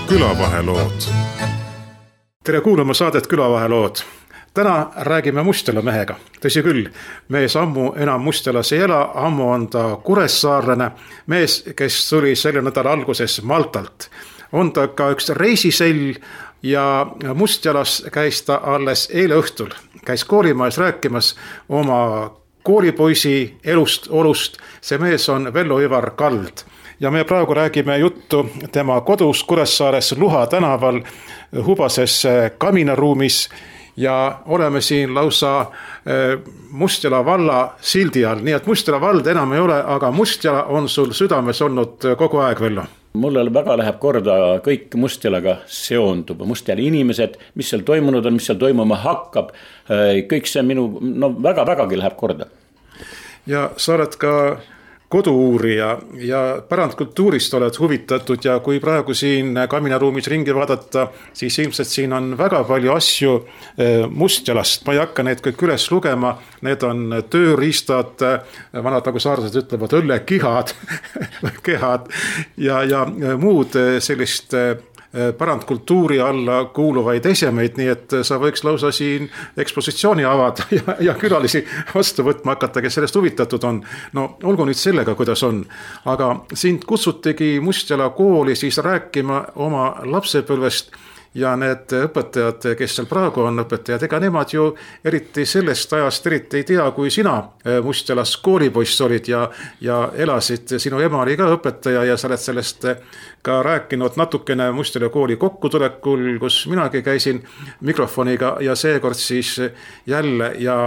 Külavahelood. Tere kuulama saadet Külavahelood. Täna räägime Mustjala mehega. Tõsi küll, mees ammu enam Mustjalas ei ela, ammu on ta kuressaarlane. Mees, kes tuli selle nädala alguses Maltalt. On ta ka üks reisisell ja Mustjalas käis ta alles eile õhtul. Käis koolimajas rääkimas oma koolipoisi elust, olust. See mees on Vello Ivar Kald. Ja me praegu räägime juttu tema kodus Kuressaares Luha tänaval Hubases kaminaruumis ja oleme siin lausa Mustjala valla sildi all. Nii et Mustjala vald enam ei ole, aga Mustjala on sul südames olnud kogu aeg, Vello. Mulle väga läheb korda kõik Mustjalaga seondub, Mustjala inimesed, mis seal toimunud on, mis seal toimuma hakkab, kõik see minu väga-vägagi läheb korda. Ja sa oled ka kodu-uurija ja pärandkultuurist oled huvitatud ja kui praegu siin kaminaruumis ringi vaadata, siis ilmselt siin on väga palju asju Mustjalast. Ma ei hakka need kõik üles lugema, need on tööriistad, vanad nagu saarlased ütlevad, õllekihad kehad ja muud sellist pärandkultuuri alla kuuluvaid esemeid, nii et sa võiks lausa siin ekspositsiooni avada ja külalisi vastu võtma hakata, kes sellest huvitatud on. No olgu nüüd sellega, kuidas on. Aga sind kutsutigi Mustjala kooli siis rääkima oma lapsepõlvest ja need õpetajad, kes seal praegu on õpetajad, ega nemad ju eriti sellest ajast eriti ei tea, kui sina Mustjalas koolipoiss olid ja elasid. Sinu ema oli ka õpetaja ja sa oled sellest ka rääkinud natukene Mustjala kooli kokkutulekul, kus minagi käisin mikrofoniga ja seekord siis jälle ja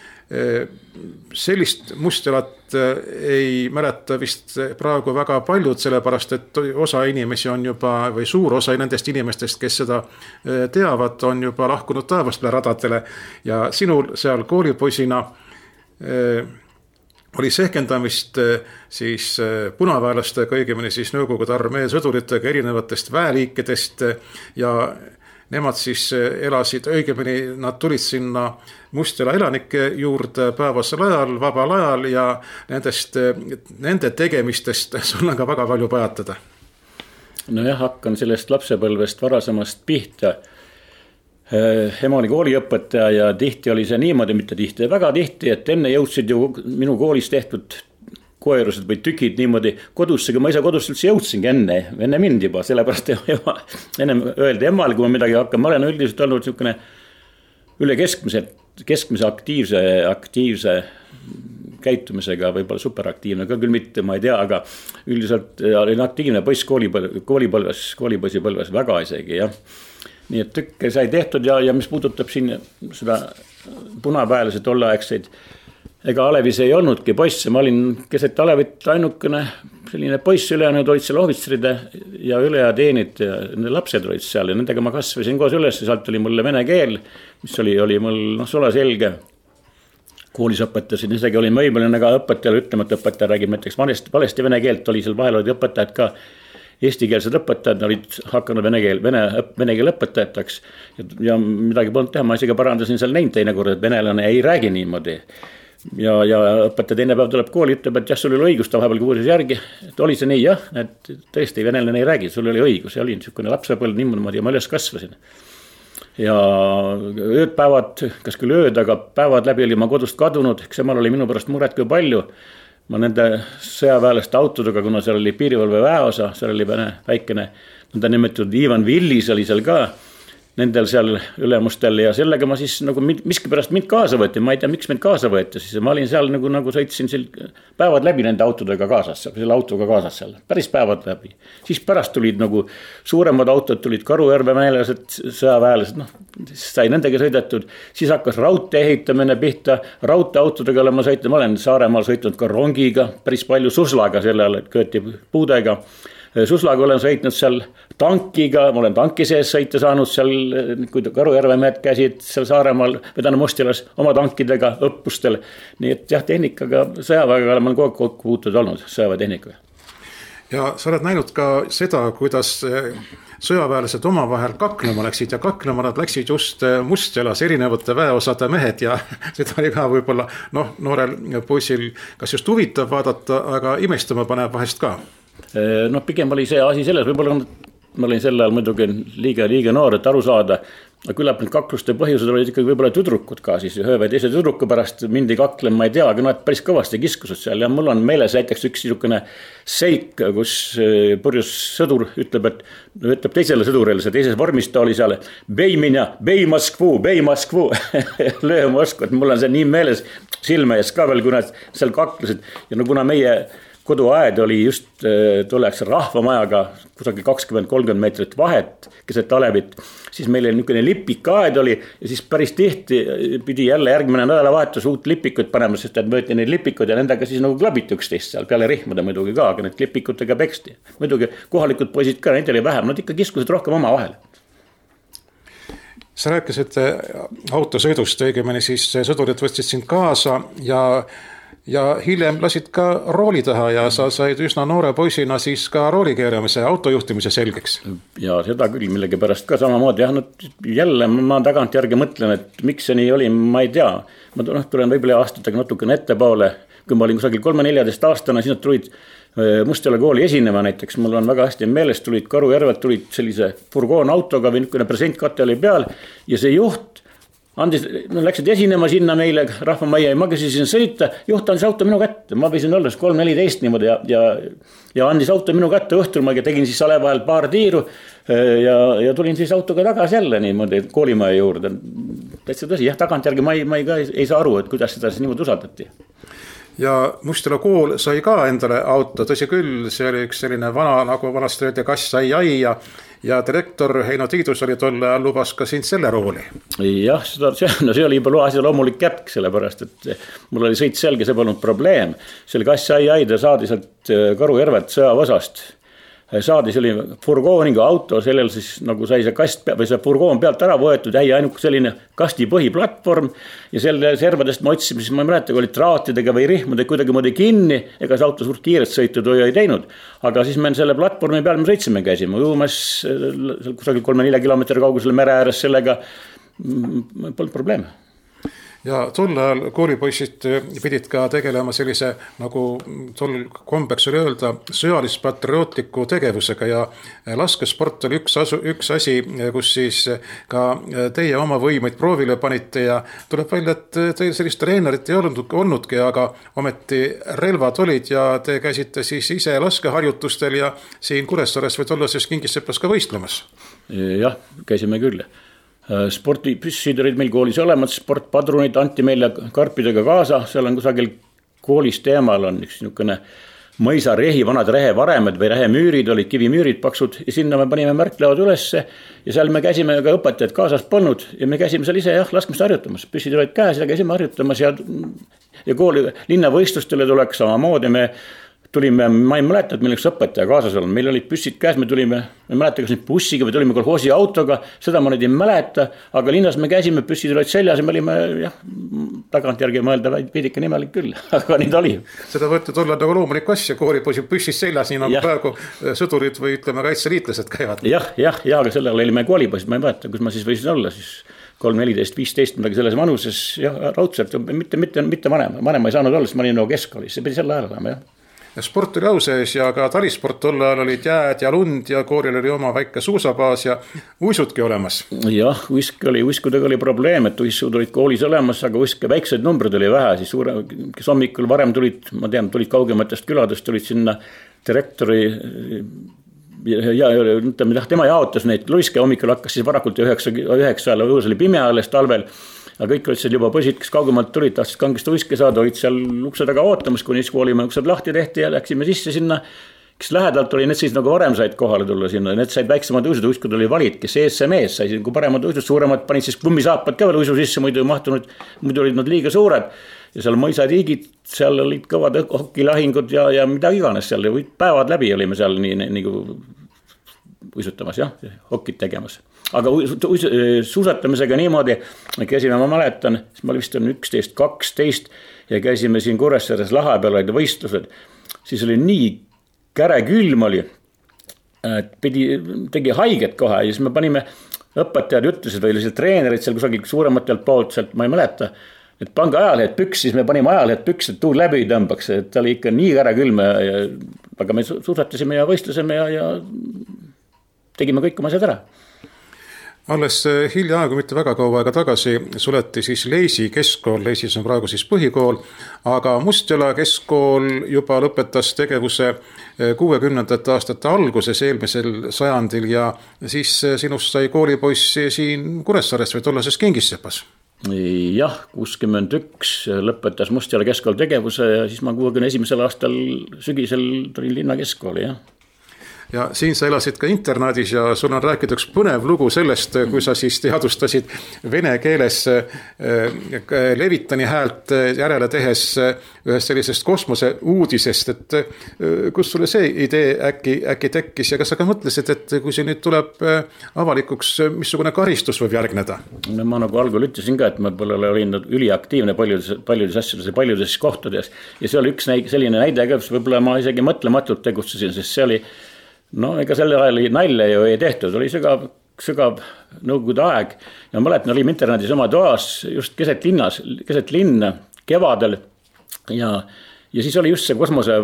sellist Mustjalat ei mäleta vist praegu väga paljud, sellepärast et osa inimesi on juba, või suur osa nendest inimestest, kes seda teavad, on juba lahkunud taevastele radadele ja sinul seal koolipoisina oli sehkendamist siis punaväelastega, õigemini siis Nõukogude armee sõduritega erinevatest väeliikidest ja nemad siis elasid, õigemini nad tulid sinna Mustjala elanike juurde päevasel ajal, vabal ajal ja nende tegemistest sul on ka väga palju pajatada. Nojah, hakkan sellest lapsepõlvest varasemast pihta. Ema oli kooliõpetaja ja tihti oli see niimoodi, mitte tihti, väga tihti, et enne jõudsid ju minu koolis tehtud koerused või tükid niimoodi kodusse, kui ma ise kodust üldse jõudsingi enne mind juba, sellepärast ennem öeldi emale, kui ma midagi hakkan, ma olen üldiselt olnud niisugune üle keskmise aktiivse käitumisega, võib-olla superaktiivne, ka küll mitte, ma ei tea, aga üldiselt olin aktiivne poiss koolipoisipõlves väga isegi, jah. Nii et tükke sai tehtud ja mis puudutab siin seda punaväelase tolleaegseid, ega Alevis ei olnudki poisse, ma olin keset Alevit ainukene selline poiss, ülejäänud olid seal ohvitseride ja üleateenid ja nende lapsed olid seal ja nendega ma kasvasin koos üles ja sealt oli mulle vene keel, mis oli mul sola selge. Koolis õpetasin, isegi olin võimeline ka õpetajale ütlema, et õpetaja räägib näiteks valesti vene keelt, oli seal vahel olid õpetajad ka eestikeelsed õpetajad, olid hakanud vene keel õpetajateks ja midagi polnud teha, ma isegi parandasin seal neid teinekord, et venelane ei räägi niimoodi. Ja õpetaja teine päev tuleb kooli, ütleb, et jah, sul oli õigus, ta vahepeal kuulis järgi, et oli see nii, jah, et tõesti venelane ei räägi, sul oli õigus ja oli niisugune lapsepõlv niimoodi ja ma üles kasvasin. Ja öödpäevad, kas küll ööd, aga päevad läbi oli ma kodust kadunud, eks emal oli minu pärast muret kui palju. Ma nende sõjaväelaste autodega, kuna seal oli piirivalve väeosa, seal oli väikene, nõnda nimetatud Ivan Villis oli seal ka, nendel seal ülemustel ja sellega ma siis nagu miskipärast mind kaasa võeti, ma ei tea, miks mind kaasa võeti, siis ma olin seal nagu sõitsin päevad läbi nende autodega kaasas, selle autoga kaasas seal, päris päevad läbi. Siis pärast tulid nagu suuremad autod, tulid Karujärve meelased, sõjaväelased, sai nendega sõidetud, siis hakkas raudtee ehitamine pihta, raudteeautodega olen ma sõitnud, ma olen Saaremaal sõitnud ka rongiga, päris palju suslaga sellele, et kööti puudega. Suslaga olen sõitnud seal tankiga, ma olen tanki sees sõita saanud seal, kui Karujärve mehed käisid seal Saaremaal, Mustjalas oma tankidega õppustel. Nii et jah, tehnikaga, sõjaväega olen kogu aeg kokku puutud olnud, sõjaväetehnikaga. Ja sa oled näinud ka seda, kuidas sõjaväelased omavahel kaklema läksid ja kaklema nad läksid just Mustjalas erinevate väeosade mehed ja seda oli ka võib-olla noorel poisil kas just huvitav vaadata, aga imestama paneb vahest ka. Pigem oli see asi selles, võib-olla ma olin sel ajal muidugi liiga noor, et aru saada. Aga küllap need kakluste põhjused olid ikkagi võib-olla tüdrukud ka siis ühe või teise tüdruku pärast mindi kaklema, ma ei tea, aga nad päris kõvasti kiskused seal ja mul on meeles näiteks üks niisugune seik, kus purjus sõdur ütleb teisele sõdurile, see teises vormis ta oli seal, bei Moskvu, löö Moskva, et mul on see nii meeles silme ees ka veel, kui nad seal kaklesid ja no kuna meie koduaed oli just tolleks rahvamajaga kusagil 20-30 meetrit vahet keset Alevit, siis meil niisugune lipikaed oli ja siis päris tihti pidi jälle järgmine nädalavahetus uut lipikut panema, sest et võeti neid lipikud ja nendega siis nagu klabiti üksteist seal peale rihmade muidugi ka, aga need lipikutega peksti. Muidugi kohalikud poisid ka, neid oli vähem, nad ikka kiskusid rohkem oma vahel. Sa rääkisid autosõidust, õigemini siis sõdurid võtsid sind kaasa ja hiljem lasid ka rooli taha ja sa said üsna noore poisina siis ka rooli keeramise, autojuhtimise selgeks. Ja seda küll millegipärast ka samamoodi. Jälle ma tagantjärgi mõtlen, et miks see nii oli, ma ei tea. Ma tulen võib-olla aastatega natukene ettepoole, kui ma olin kusagil 3-14 aastane, siis nad tulid Mustjala kooli esinema näiteks. Mul on väga hästi meeles, tulid Karujärvelt, tulid sellise furgoonautoga või niisugune presentkate oli peal ja see juht läksid esinema sinna meile rahvamajja ja ma käsisin sõita, juht andis auto minu kätte, ma võisin olla 3-14 niimoodi ja andis auto minu kätte õhtul, ma tegin siis sale vahel paar tiiru ja tulin siis autoga tagasi jälle niimoodi koolimaja juurde. Täitsa tõsi, jah, tagantjärgi ma ei saa aru, et kuidas seda siis niimoodi usaldati. Ja Mustjala kool sai ka endale auto, tõsi küll, see oli üks selline vana, nagu vanasti öeldi, kass sai aia ja direktor Heino Tiidus oli tolle lubas ka sind selle rooli. Jah, see oli juba asja loomulik jätk, sellepärast, et mul oli sõit selge, see polnud probleem. See oli kass sai aida, saadi sealt Karujärvelt sõjaosast. Saadi selline furgooniga auto, sellel siis nagu sai see kast või see furgoon pealt ära võetud, jäi ainult selline kasti põhiplatvorm ja selle servadest ma otsisime, siis ma ei mäleta, kui oli traatidega või rihmade kuidagi moodi kinni, ega see auto suurt kiiret sõitu ei teinud, aga siis me selle platvormi peal me sõitsime, käisime ujumas kusagil 3-4 kilomeetri kaugusele mere ääres, sellega polnud probleeme. Ja tol ajal koolipoisid pidid ka tegelema sellise, nagu tol kombeks oli öelda, sõjalis-patriootliku tegevusega ja laskesport oli üks asi, kus siis ka teie oma võimeid proovile panite ja tuleb välja, et teil sellist treenerit ei olnudki, aga ometi relvad olid ja te käisite siis ise laskeharjutustel ja siin Kuressaares või olla siis Kingissepas ka võistlemas. Jah, käisime küll. Spordipüssid olid meil koolis olemas, sportpadrunid anti meile karpidega kaasa, seal on kusagil koolis teemal on üks niisugune mõisarehi, vanad rehevaremed või rehemüürid, olid kivimüürid paksud ja sinna me panime märklauad ülesse ja seal me käisime ka õpetajad kaasas polnud ja me käisime seal ise laskmist harjutamas, püssid olid käes ja käisime harjutamas ja kooli linnavõistlustele tuleks samamoodi me tulime, ma ei mäleta, et meil üks õpetaja kaasas olnud, meil olid püssid käes, me tulime, ma ei mäleta, kas nüüd bussiga või tulime kolhoosi autoga, seda ma nüüd ei mäleta, aga linnas me käisime, püssid olid seljas ja me olime, jah, tagantjärgi mõelda veidike nimelik küll, aga nüüd oli. Seda võetud olla nagu loomulik asja, koolipoisid püssid seljas, nii nagu praegu sõdurid või ütleme kaitseliitlased käivad. Jah, aga sellel olime koolipoisid, ma ei mäleta, kus ma siis võisin olla siis 3-14-15 midagi selles vanuses, jah, raudselt, mitte vanem ei saanud olla, sest ma olin nagu keskkoolis, see pidi selle ajal olema, jah. Ja sport oli au sees ja ka talisport tol ajal olid jääd ja lund ja kooril oli oma väike suusabaas ja uisudki olemas. Jah, uiskudega oli probleem, et uissud olid koolis olemas, aga uiske väikseid numbrid oli vähe, siis kes hommikul varem tulid, ma tean, tulid kaugematest küladest, tulid sinna direktori ja tema jaotas neid luiske, hommikul hakkas siis varakult 9 oli pime alles talvel. Aga kõik olid seal juba poisid, kes kaugemalt tulid, tahtsid kangest uiske saada, olid seal ukse taga ootamas, kuni koolimaja uksed lahti tehti ja läksime sisse sinna, kes lähedalt oli, need siis nagu varem said kohale tulla sinna, need said väiksemad uisud oli valid, kes ees sai kui paremad uisud, suuremad panid siis kummisaapad ka veel uisu sisse, muidu olid nad liiga suured ja seal mõisariigid, seal olid kõvad hokilahingud ja mida iganes seal, päevad läbi olime seal nii uisutamas, jah, hokid tegemas. Aga suusatamisega niimoodi, käisime, ma mäletan, siis ma vist on 11-12 ja käisime siin Kuressaares laha peal olid võistlused, siis oli nii käre külm oli, et tegi haiget kohe ja siis me panime, õpetajad ütlesid või lihtsalt treenerid seal kusagil suurematelt poolt sealt, ma ei mäleta, et pange ajalehed püks, siis me panime ajalehed püks, et tuul läbi tõmbaks, et ta oli ikka nii käre külm, aga me suusatasime ja võistlusime ja tegime kõik oma asjad ära. Alles hiljaaegu, mitte väga kaua aega tagasi, suleti siis Leisi keskkool, Leisis on praegu siis põhikool, aga Mustjala keskkool juba lõpetas tegevuse 60. aastate alguses eelmisel sajandil ja siis sinust sai koolipoiss siin Kuressaares või tollases Kingissepas. Jah, 61 lõpetas Mustjala keskkool tegevuse ja siis ma 61. aastal sügisel tulin linna keskkooli, jah. Ja siin sa elasid ka internaadis ja sul on rääkida üks põnev lugu sellest, kui sa siis teadustasid vene keeles Levitani häält järele tehes ühest sellisest kosmose uudisest, et kus sulle see idee äkki tekkis ja kas sa ka mõtlesid, et kui see nüüd tuleb avalikuks, missugune karistus võib järgneda? Ma nagu algul ütlesin ka, et ma olin üliaktiivne paljudes asjades ja paljudes kohtades ja see oli üks selline näide ka, võib-olla ma isegi mõtlematult tegutsesin, sest see oli no ega selle ajal nalja ju ei tehtud, oli sügav nõukogude aeg ja ma mäletan, olime internaadis oma toas just keset linna kevadel ja siis oli just see kosmose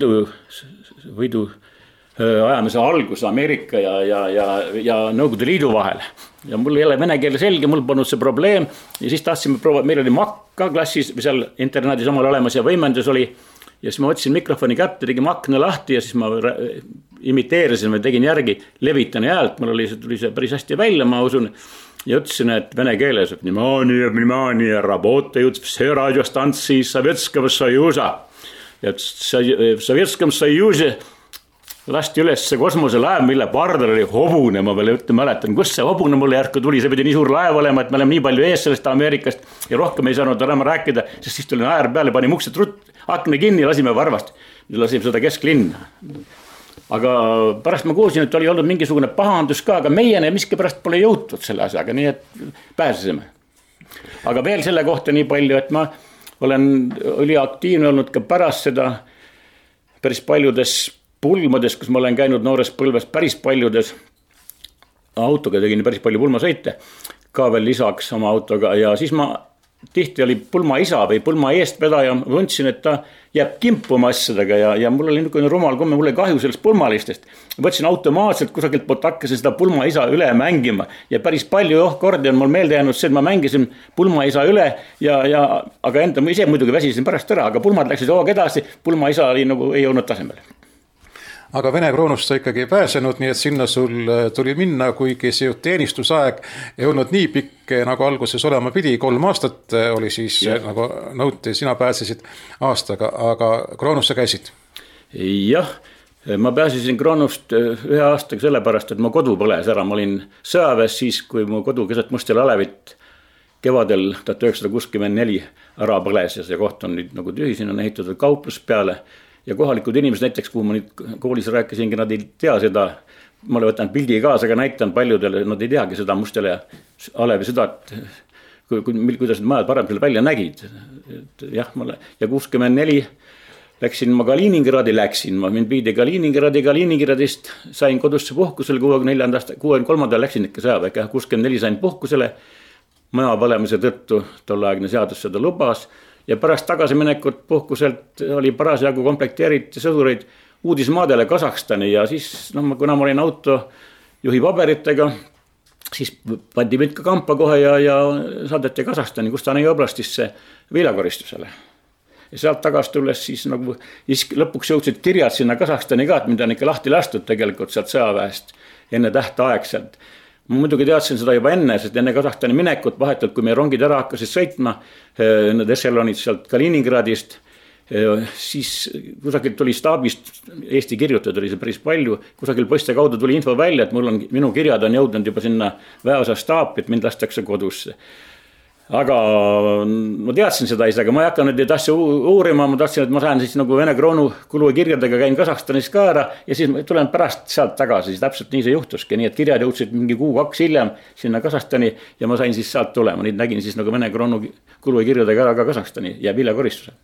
võidu ajamise algus Ameerika ja Nõukogude Liidu vahel ja mul ei ole vene keele selge, mul polnud see probleem ja siis tahtsime proovida, meil oli makk ka klassis või seal internaadis omal olemas ja võimendus oli ja siis ma võtsin mikrofoni kätte, tegin akna lahti ja siis ma imiteerisin või tegin järgi Levitani häält, mul tuli see päris hästi välja, ma usun, ja ütlesin, et vene keeles, et внимание, работают все радиостанции Советского Союза. Ja в Советском Союзе lasti üles see kosmoselaev, mille pardal oli hobune, ma veel mäletan, kus see hobune mulle järku tuli, see pidi nii suur laev olema, et me oleme nii palju ees sellest Ameerikast ja rohkem ei saanud enam rääkida, sest siis tuli äär peale, pani uksed akna kinni ja lasime varvast, lasime seda kesklinna. Aga pärast ma kuulsin, et oli olnud mingisugune pahandus ka, aga meieni miskipärast pole jõutud selle asjaga, nii et pääsesime. Aga veel selle kohta nii palju, et ma olen üliaktiivne olnud ka pärast seda päris paljudes pulmades, kus ma olen käinud noores põlves päris paljudes autoga, tegin päris palju pulmasõite ka veel lisaks oma autoga ja siis ma tihti oli pulma isa või pulma eestvedaja, mõtlesin, et ta jääb kimpuma asjadega ja mul oli niisugune rumal komme, mul oli kahju sellest pulmalistest. Võtsin automaatselt kusagilt poolt hakkasin seda pulma isa üle mängima ja päris palju kordi on mul meelde jäänud see, et ma mängisin pulma isa üle aga enda ise muidugi väsisin pärast ära, aga pulmad läksid hoog edasi, pulma isa oli nagu ei olnud tasemel. Aga Vene kroonust sa ikkagi pääsenud, nii et sinna sul tuli minna, kuigi see teenistusaeg ei olnud nii pikk, nagu alguses olema pidi. 3 aastat oli siis, nagu nõuti, sina pääsesid aastaga, aga kroonusse käisid? Jah, ma pääsesin kroonust 1 aastaga sellepärast, et ma kodu põles ära. Ma olin sõjaväes siis, kui mu kodu keset Mustjala alevit kevadel 1964 ära põles ja see koht on nüüd nagu tühi, siin on ehitatud kauplus peale. Ja kohalikud inimesed näiteks, kuhu ma nüüd koolis rääkisingi, nad ei tea seda, ma olen võtanud pildi kaasa, aga näitan paljudele, nad ei teagi seda Mustjala alevi seda, et kuidas need majad parem selle välja nägid. Ja 64 läksin ma Kaliningradi, mind viidi Kaliningradist, sain kodusse puhkusele 63. läksin ikka sõjaväega, 64 sain puhkusele, maja põlemise tõttu tolleaegne seadus seda lubas. Ja pärast tagasiminekut puhkuselt oli parasjagu komplekteeriti sõdureid uudismaadele Kasahstani ja siis, kuna ma olin autojuhi paberitega, siis pandi mind ka kampa kohe ja saadeti Kasahstani, Kustani oblastisse viilakoristusele. Ja sealt tagasi tulles siis nagu lõpuks jõudsid kirjad sinna Kasahstani ka, et mind on ikka lahti lastud tegelikult sealt sõjaväest enne tähtaegselt. Ma muidugi teadsin seda juba enne, sest enne Kasahstani minekut vahetult, kui meie rongid ära hakkasid sõitma, need ešelonid sealt Kaliningradist, siis kusagil tuli staabist, Eesti kirjutajad oli see päris palju, kusagil poiste kaudu tuli info välja, et minu kirjad on jõudnud juba sinna väeosa staapi, et mind lastakse kodusse. Aga ma teadsin seda ise, aga ma ei hakanud neid asju uurima, ma tahtsin, et ma saan siis nagu Vene kroonu kulukirjadega käin Kasahstanis ka ära ja siis ma tulen pärast sealt tagasi, siis täpselt nii see juhtuski, nii et kirjad jõudsid mingi 1-2 hiljem sinna Kasahstani ja ma sain siis sealt tulema, neid nägin siis nagu Vene kroonu kulukirjadega ära ka Kasahstani ja vilekoristuse.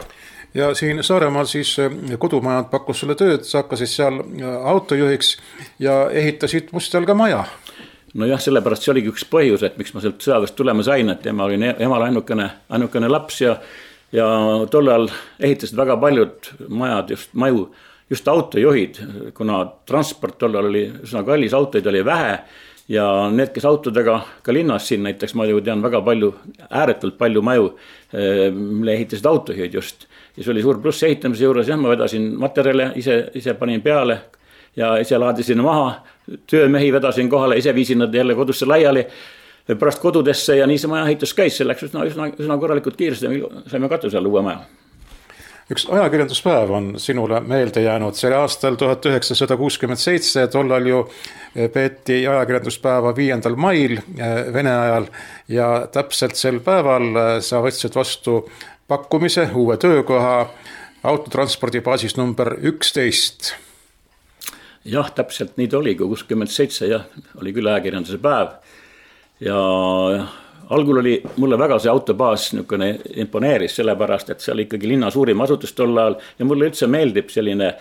Ja siin Saaremaal siis kodumajad pakkus sulle tööd, sa hakkasid seal autojuhiks ja ehitasid Mustjal ka maja. No jah, sellepärast see oligi üks põhjus, et miks ma sealt sõjaväest tulema sain, et ema oli emal ainukene laps ja tollal ehitasid väga paljud majad, just maju just autojuhid, kuna transport tollal oli üsna kallis, autoid oli vähe ja need, kes autodega ka linnas siin näiteks, ma ju tean väga palju, ääretult palju maju, mille ehitasid autojuhid just. Ja see oli suur pluss ehitamise juures, jah, ma vedasin materjale, ise panin peale ja ise laadisin maha, töömehi vedasin kohale, ise viisin nad jälle kodusse laiali, pärast kodudesse ja nii see maja ehitus käis, see läks üsna korralikult kiiresti, saime katuse all uue maja. Üks ajakirjanduspäev on sinule meelde jäänud, see aastal 1967, tollal ju peeti ajakirjanduspäeva 5. mail Vene ajal ja täpselt sel päeval sa võtsid vastu pakkumise uue töökoha autotranspordibaasis number 11. Jah, täpselt nii ta oli, kui 67 jah, oli küll ajakirjanduse päev ja algul oli mulle väga see autobaas niisugune imponeeris sellepärast, et see oli ikkagi linna suurim asutus tol ajal ja mulle üldse meeldib selline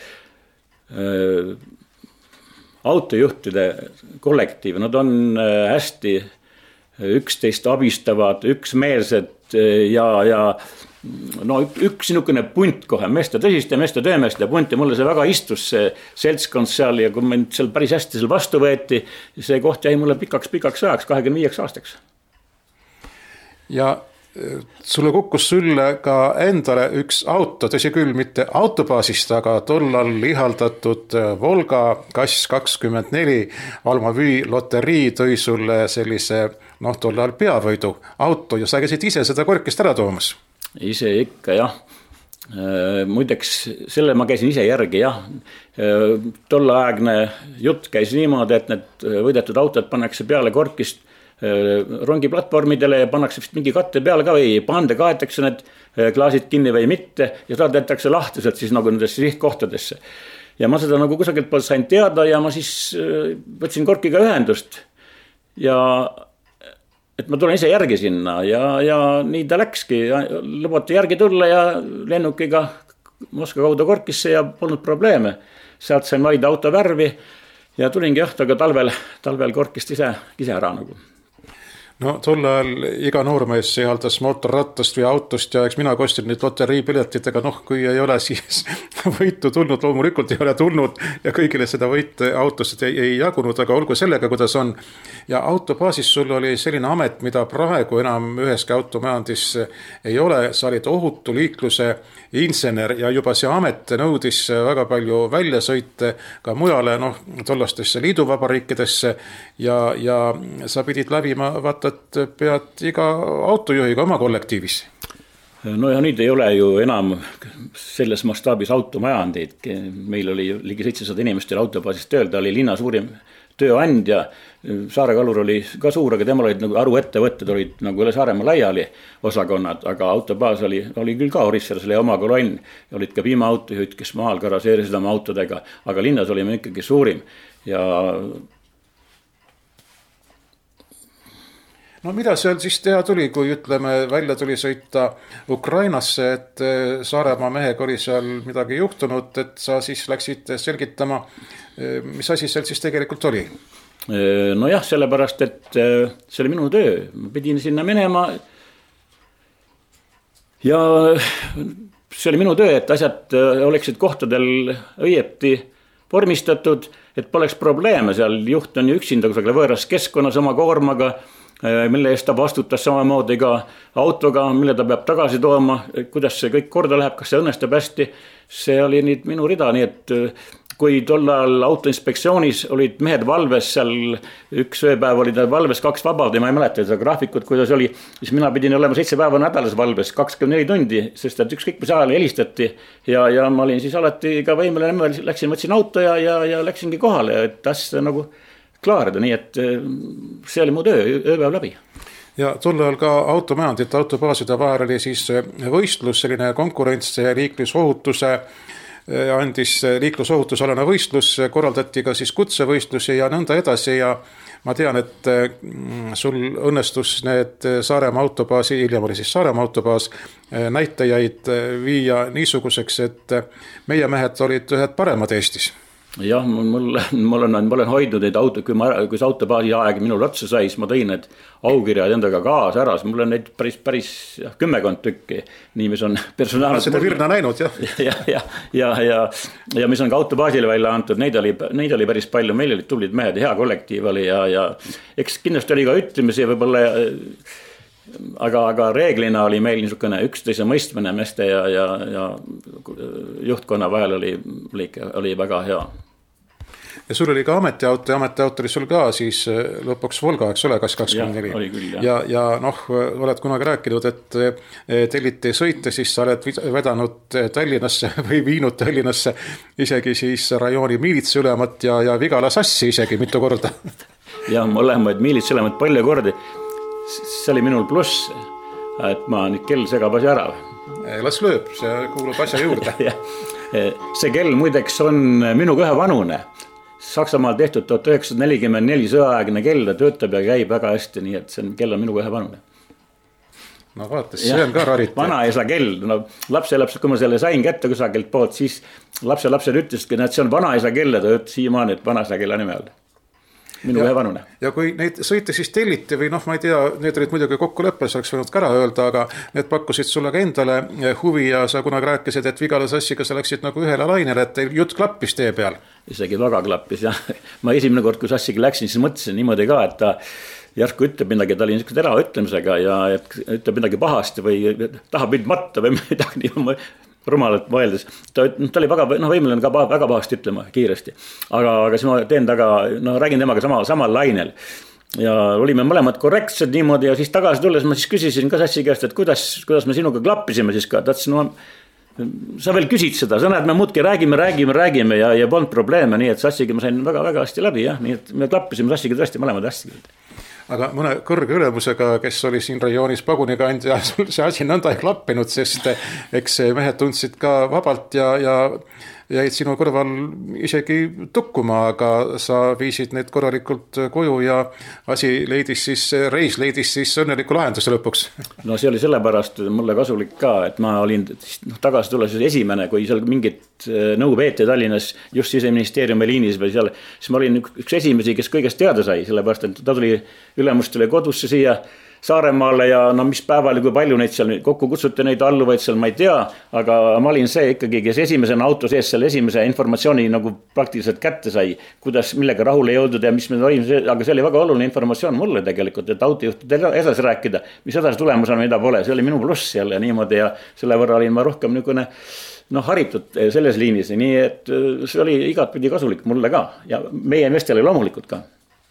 autojuhtide kollektiiv. Nad on hästi üksteist abistavad, üksmeelsed ja no üks niisugune punt kohe, meeste tõsiste, meeste töömeeste punt ja mulle see väga istus see seltskond seal ja kui mind seal päris hästi seal vastu võeti, see koht jäi mulle pikaks ajaks, 25 aastaks. Ja sulle kukkus sülle ka endale üks auto, tõsi küll mitte autobaasist, aga tollal ihaldatud Volga Kass 24 Alma-Vüü loterii tõi sulle sellise tollal peavõidu auto ja sa käisid ise seda Gorkist ära toomas. Ise ikka jah, muideks selle ma käisin ise järgi jah, tollaeaegne jutt käis niimoodi, et need võidetud autod pannakse peale Gorkist rongiplatvormidele ja pannakse vist mingi katte peale ka või pande kaetakse need klaasid kinni või mitte ja saadetakse lahtiselt siis nagu nendesse sihtkohtadesse. Ja ma seda nagu kusagilt poolt sain teada ja ma siis võtsin Gorkiga ühendust ja et ma tulen ise järgi sinna ja nii ta läkski, lubati järgi tulla ja lennukiga Moskva kaudu Gorkisse ja polnud probleeme. Sealt sain valida auto värvi ja tulingi õhtuga talvel Gorkist ise ära nagu. No tol ajal iga noormees ihaldas mootorrattast või autost ja eks mina kostin neid loteriipiletit, aga kui ei ole siis võitu tulnud, loomulikult ei ole tulnud ja kõigile seda võite autost ei jagunud, aga olgu sellega, kuidas on. Ja autobaasis sul oli selline amet, mida praegu enam üheski automajandis ei ole, sa olid ohutu liikluse insener ja juba see amet nõudis väga palju väljasõite ka mujale, tollastesse liiduvabariikidesse ja sa pidid läbima et pead iga autojuhiga oma kollektiivis. No ja nüüd ei ole ju enam selles mastaabis automajandeid. Meil oli ligi 700 inimestel autobaasis tööl, ta oli linna suurim tööandja. Saare Kalur oli ka suur, aga temal olid nagu aruettevõtted olid nagu üle Saaremaa laiali osakonnad, aga autobaas oli küll ka Orissares, oli oma kolonn. Olid ka piimaautojuhid, kes maal garaseerisid oma autodega, aga linnas olime ikkagi suurim ja no mida seal siis teha tuli, kui ütleme välja tuli sõita Ukrainasse, et Saaremaa mehega oli seal midagi juhtunud, et sa siis läksid selgitama, mis asi seal siis tegelikult oli? No jah, sellepärast, et see oli minu töö. Ma pidin sinna minema ja see oli minu töö, et asjad oleksid kohtadel õieti vormistatud, et poleks probleeme. Seal juht on ju üksinda kusagil võõras keskkonnas oma koormaga, mille eest ta vastutas samamoodi ka autoga, mille ta peab tagasi tooma, kuidas see kõik korda läheb, kas see õnnestub hästi. See oli nüüd minu rida, nii et kui tollal autoinspektsioonis olid mehed valves, seal üks ööpäev oli ta valves, 2 vabad ja ma ei mäleta seda graafikut, kuidas oli, siis mina pidin olema 7 päeva nädalas valves, 24 tundi, sest et ükskõik mis ajal helistati ja ma olin siis alati ka võimeline, võtsin auto ja läksingi kohale, et asja nagu klaarida, nii et see oli mu töö ööpäev läbi. Ja tol ajal ka automajandite, autobaaside vahel oli siis võistlus, selline konkurents liiklusohutuse, andis liiklusohutusalane võistlus, korraldati ka siis kutsevõistlusi ja nõnda edasi ja ma tean, et sul õnnestus need Saaremaa autobaasi, hiljem oli siis Saaremaa autobaas, näitajaid viia niisuguseks, et meie mehed olid ühed paremad Eestis. jah, ma olen hoidnud neid auto, kui see autobaasi aeg minul otsa sai, siis ma tõin need aukirjad endaga kaasa ära, siis mul on neid päris 10 tükki, nii mis on personaalselt. Seda virna näinud, jah. Ja mis on ka autobaasile välja antud, neid oli päris palju, meil olid tublid mehed, hea kollektiiv oli ja eks kindlasti oli ka ütlemisi võib-olla, aga reeglina oli meil niisugune üksteise mõistmine meeste ja juhtkonna vahel oli väga hea. Ja sul oli ka ametiauto ja ametiauto oli sul ka siis lõpuks Volga, eks ole, kas 24. Oli küll, jah. Ja oled kunagi rääkinud, et telliti sõite, siis sa oled vedanud Tallinnasse või viinud Tallinnasse isegi siis rajooni miilitsaülemat ja Vigala sassi isegi mitu korda. Ja mõlemad miilitsaülemad palju kordi. See oli minul pluss, et ma nüüd kell segab asja ära. Las lööb, see kuulub asja juurde. See kell muideks on minuga ühe vanune. Saksamaal tehtud 1944 sõjaaegne kell, ta töötab ja käib väga hästi, nii et see kell on minuga ühe vanune. No vaatas, see on ka rariti. Vanaisa kell, lapse, kui ma selle sain kätte kusagilt poolt, siis lapsed ütlesidki, et see on vanaisa kell ja ta ütles siiamaani, et vanaisa kella nime all. Minu ühe vanune. Ja kui neid sõite siis telliti või ma ei tea, need olid muidugi kokkuleppes, oleks võinud ka ära öelda, aga need pakkusid sulle ka endale huvi ja sa kunagi rääkisid, et Vigala sassiga sa läksid nagu ühele lainele, et jutt klappis tee peal. Isegi väga klappis, jah. Ma esimene kord, kui sassiga läksin, siis mõtlesin niimoodi ka, et ta järsku ütleb midagi, ta oli niisuguse ütlemisega ja ütleb midagi pahasti või tahab mind matta või midagi nii rumalalt mõeldes. Ta oli väga võimeline ka väga pahasti ütlema kiiresti. Aga siis ma teen räägin temaga samal lainel. Ja olime mõlemad korrektsed niimoodi ja siis tagasi tulles ma siis küsisin ka sassi käest, et kuidas me sinuga klappisime siis ka. Tatsin, sa veel küsid seda, sa näed, me muudki räägime ja polnud probleeme, nii et sassiga ma sain väga hästi läbi, jah, nii et me klappisime sassiga tõesti mõlemad hästi. Aga mõne kõrge ülemusega, kes oli siin rajoonis pagunikandja, see asi nõnda ei klappinud, sest eks mehed tundsid ka vabalt ja jäid sinu kõrval isegi tukkuma, aga sa viisid need korralikult koju ja reis leidis siis õnneliku lahenduse lõpuks. No see oli sellepärast mulle kasulik ka, et ma olin tagasi tulles esimene, kui seal mingit nõu peeti Tallinnas just Siseministeeriumi liinis või seal, siis ma olin üks esimesi, kes kõigest teada sai, sellepärast, et ta tuli ülemustele kodusse siia Saaremaale ja mis päeval ja kui palju neid seal kokku kutsuti, neid alluvaid seal ma ei tea, aga ma olin see ikkagi, kes esimesena auto sees selle esimese informatsiooni nagu praktiliselt kätte sai, millega rahule ei jõudnud ja mis me olime, aga see oli väga oluline informatsioon mulle tegelikult, et autojuhtidel edasi rääkida, mis edasi tulemus on, mida pole, see oli minu pluss jälle niimoodi ja selle võrra olin ma rohkem niisugune haritud selles liinis, nii et see oli igatpidi kasulik mulle ka ja meie meestele loomulikult ka.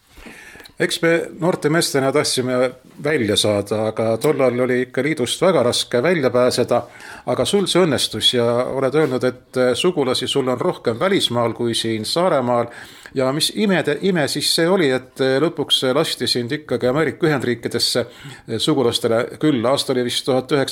Eks me noorte meestena tahtsime välja saada, aga tollal oli ikka liidust väga raske välja pääseda, aga sul see õnnestus ja oled öelnud, et sugulasi sul on rohkem välismaal kui siin Saaremaal ja mis ime siis see oli, et lõpuks lasti sind ikkagi Ameerika Ühendriikidesse sugulastele küll, aasta oli vist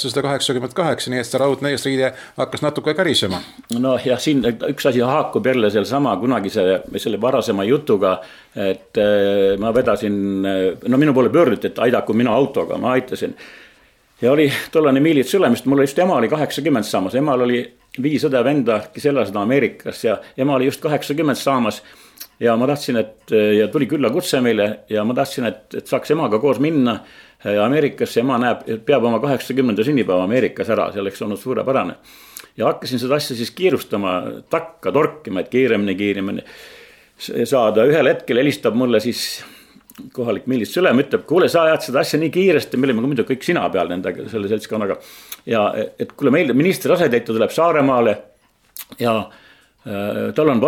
1988, nii et see raudne eesriide hakkas natuke kärisema. No jah, siin üks asi haakub jälle seal sama selle varasema jutuga, et ma vedasin, minu poole pöörduti, et aidaku minu autoga, ma aitasin. Ja oli tollane miilitsaülemist, mul just ema oli 80 saamas, emal oli 5 õde venda, kes elasid Ameerikas ja ema oli just 80 saamas ja ma tahtsin, ja tuli külla kutse meile ja ma tahtsin, et saaks emaga koos minna Ameerikasse, ema peab oma 80. sünnipäeva Ameerikas ära, see oleks olnud suurepärane. Ja hakkasin seda asja siis kiirustama, takka torkima, et kiiremini saada. Ühel hetkel helistab mulle siis kohalik miilitsülem, ütleb, kuule, sa ajad seda asja nii kiiresti, me olime muidu kõik sina peal nendega, selle seltskonnaga. Ja et kuule, meil ministri asetäitja tuleb Saaremaale ja tal on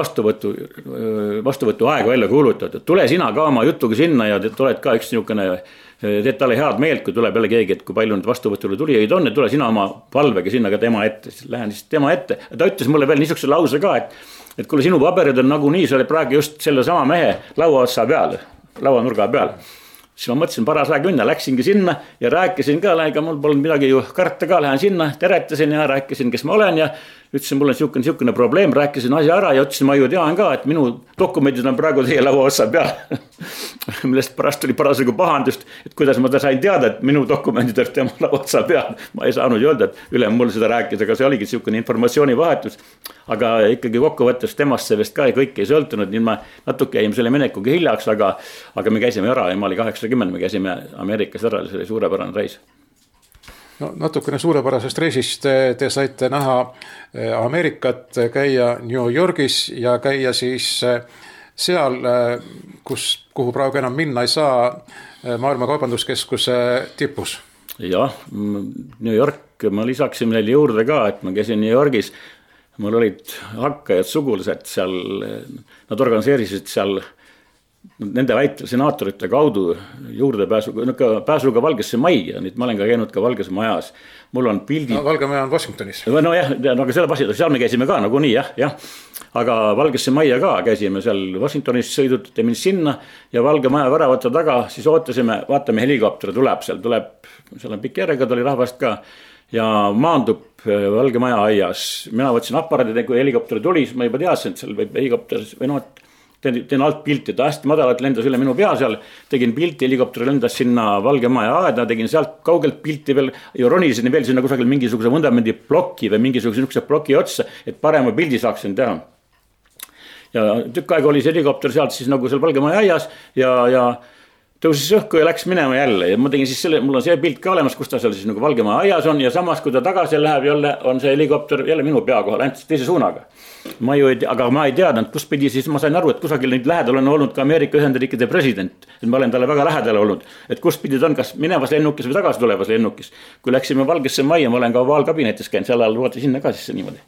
vastuvõtu aega välja kuulutatud. Tule sina ka oma jutuga sinna ja oled ka üks niisugune, teed talle head meelt, kui tuleb jälle keegi, et kui palju nüüd vastuvõtule tuli ja on, et tule sina oma palvega sinna ka tema ette. Siis lähen siis tema ette. Ta ütles mulle veel niisuguse lause ka, et kuule, sinu paberid on nagu nii, sa oled praegu just selle sama mehe lauaotsa peal, lauanurga peal. Siis ma mõtlesin paras aeg minna, läksingi sinna ja rääkisin ka, mul polnud midagi ju karta ka, lähen sinna, teretasin ja rääkisin, kes ma olen ja ütlesin, mul on niisugune probleem, rääkisin asja ära ja ütlesin, ma ju tean ka, et minu dokumendid on praegu teie lauaotsa peal. Millest pärast tuli parasjagu pahandust, et kuidas ma sain teada, et minu dokumendid on tema lauaotsa peal. Ma ei saanud öelda, et ülem mul seda rääkida, aga see oligi niisugune informatsioonivahetus. aga ikkagi kokkuvõttes temast sellest ka kõik ei sõltunud, nii ma natuke jäime selle minekuga hiljaks, aga me käisime ära ja ma oli 80, me käisime Ameerikas ära, see oli suurepärane reis. No, natukene suurepärasest reisist te saite näha Ameerikat, käia New Yorgis ja käia siis seal, kuhu praegu enam minna ei saa, maailma kaubanduskeskuse tipus. Jah, New York, ma lisaksin neile juurde ka, et ma käisin New Yorgis, mul olid hakkajad sugulased seal, nad organiseerisid seal nende väitel senaatorite kaudu pääsuga Valgesse Majja, nüüd ma olen ka käinud ka Valges Majas. Mul on pildid... Valge Maja on Washingtonis. No jah, aga seal me käisime ka nagu nii, jah. Aga Valgesse Majja ka käisime seal Washingtonis, sõidutati mind sinna ja Valge Maja väravate taga, siis ootasime, vaatame helikopter tuleb, seal on pikk järjekord, oli rahvast ka ja maandub Valge Maja aias. Mina võtsin aparaadi, kui helikopter tuli, siis ma juba teadsin, et seal võib helikopter või teen alt pilti, ta hästi madalalt lendas üle minu pea seal, tegin pilti, helikopter lendas sinna Valge Maja aeda, tegin sealt kaugelt pilti veel ja ronisin veel sinna kusagil mingisuguse vundamendi ploki või mingisuguse ploki otsa, et parema pildi saaksin teha. Ja tükk aega oli see helikopter sealt siis nagu seal Valge Maja aias ja tõusis õhku ja läks minema jälle ja ma tegin siis selle, mul on see pilt ka olemas, kus ta seal siis nagu Valge Maja aias on ja samas kui ta tagasi läheb jälle on see helikopter jälle minu pea kohal, ainult teise suunaga. Aga ma ei teadnud, kus pidi siis, ma sain aru, et kusagil nüüd lähedal on olnud ka Ameerika Ühendriikide president, et ma olen talle väga lähedal olnud, et kus pidi ta on, kas minevas lennukis või tagasi tulevas lennukis. Kui läksime Valgesse Majja, ma olen ka vaalkabinetis käinud, seal ajal loodi sinna ka sisse niimoodi.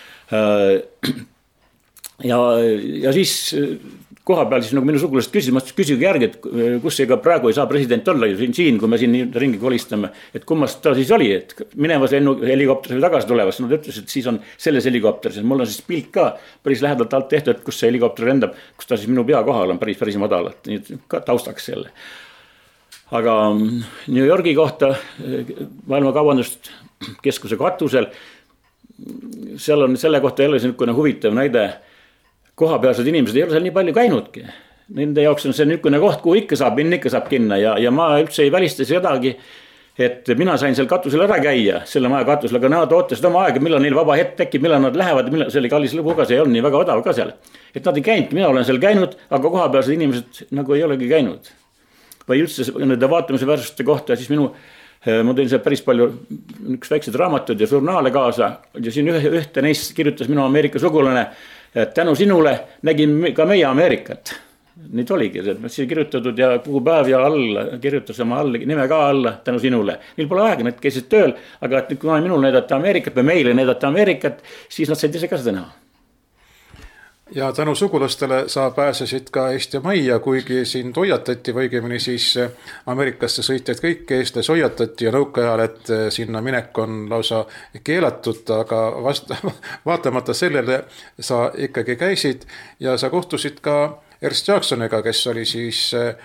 Ja siis koha peal siis nagu minu sugulased küsisid, ma küsige järgi, et kus ega praegu ei saa president olla ju siin, kui me siin ringi kolistame, et kummast ta siis oli, et minevas helikopteris või tagasi tulevas, nad ütlesid, et siis on selles helikopteris, mul on siis pilt ka päris lähedalt alt tehtud, kus see helikopter lendab, kus ta siis minu pea kohal on päris madalalt, nii ka taustaks selle. Aga New Yorgi kohta maailma kaubanduskeskuse katusel, seal on selle kohta jälle niisugune huvitav näide, kohapealsed inimesed ei ole seal nii palju käinudki. Nende jaoks on see niisugune koht, kuhu ikka saab kinna ja ma üldse ei välista sedagi, et mina sain seal katusel ära käia, selle maja katusel, aga nad ootasid oma aega, millal neil vaba hetk tekib, millal nad lähevad, see oli kallis lõbuga, see ei olnud nii väga odav ka seal. Et nad ei käinud, mina olen seal käinud, aga kohapealsed inimesed nagu ei olegi käinud. Või üldse nende vaatamise väärsuste kohta, siis ma tõin seal päris palju üks väiksed raamatud ja žurnaale kaasa ja siin ühte neist kirjutas minu Ameerika sugulane, et tänu sinule nägin ka meie Ameerikat. Nüüd oligi, et siin kirjutatud ja kuupäev ja alla, kirjutas oma nime ka alla tänu sinule. Neil pole aega, nad käisid tööl, aga et kui minul näidata Ameerikat või meile näidata Ameerikat, siis nad said ise ka seda näha. Ja tänu sugulastele sa pääsesid ka Eesti Majja, kuigi sind hoiatati või õigemini siis Ameerikasse sõitjaid kõik eestlas hoiatati ja nõukaajal, et sinna minek on lausa keelatud, aga vaatamata sellele sa ikkagi käisid ja sa kohtusid ka Ernst Jaaksoniga, kes oli siis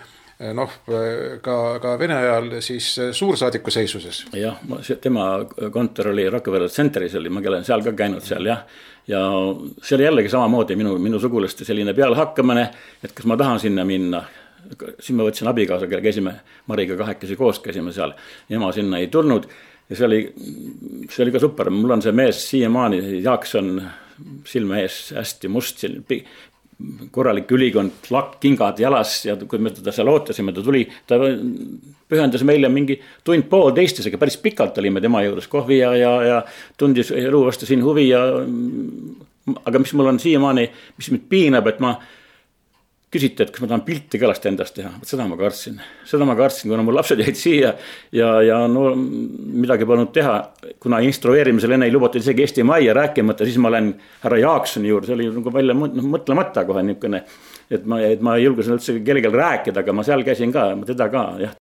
ka Vene ajal siis suursaadiku seisuses. Jah, tema kontor oli Rockefeller Centeris, ma olen seal ka käinud seal, jah. Ja see oli jällegi samamoodi minu sugulaste selline pealehakkamine, et kas ma tahan sinna minna. Siin ma võtsin abikaasa, kelle käisime Mariga kahekesi koos, käisime seal. Ema sinna ei tulnud ja see oli ka super. Mul on see mees siiamaani, Jaakson silme ees hästi must, korralik ülikond, kingad jalas ja kui me teda seal ootasime, ta tuli, ta pühendas meile mingi tund pool teistisega, päris pikalt olime tema juures kohvi ja tundis elu vastu siin huvi aga mis mul on siiamaani, mis mind piinab, et ma küsiti, et kas ma tahan pilti kõlast endast teha, seda ma kartsin, kuna mul lapsed jäid siia ja no midagi polnud teha, kuna instrueerimisel enne ei lubatud isegi Eesti Majja rääkimata, siis ma olen härra Jaaksoni juurde, see oli nagu välja mõtlemata kohe niisugune, et ma ei julgesin üldse kellelgi rääkida, aga ma seal käisin ka, teda ka, jah.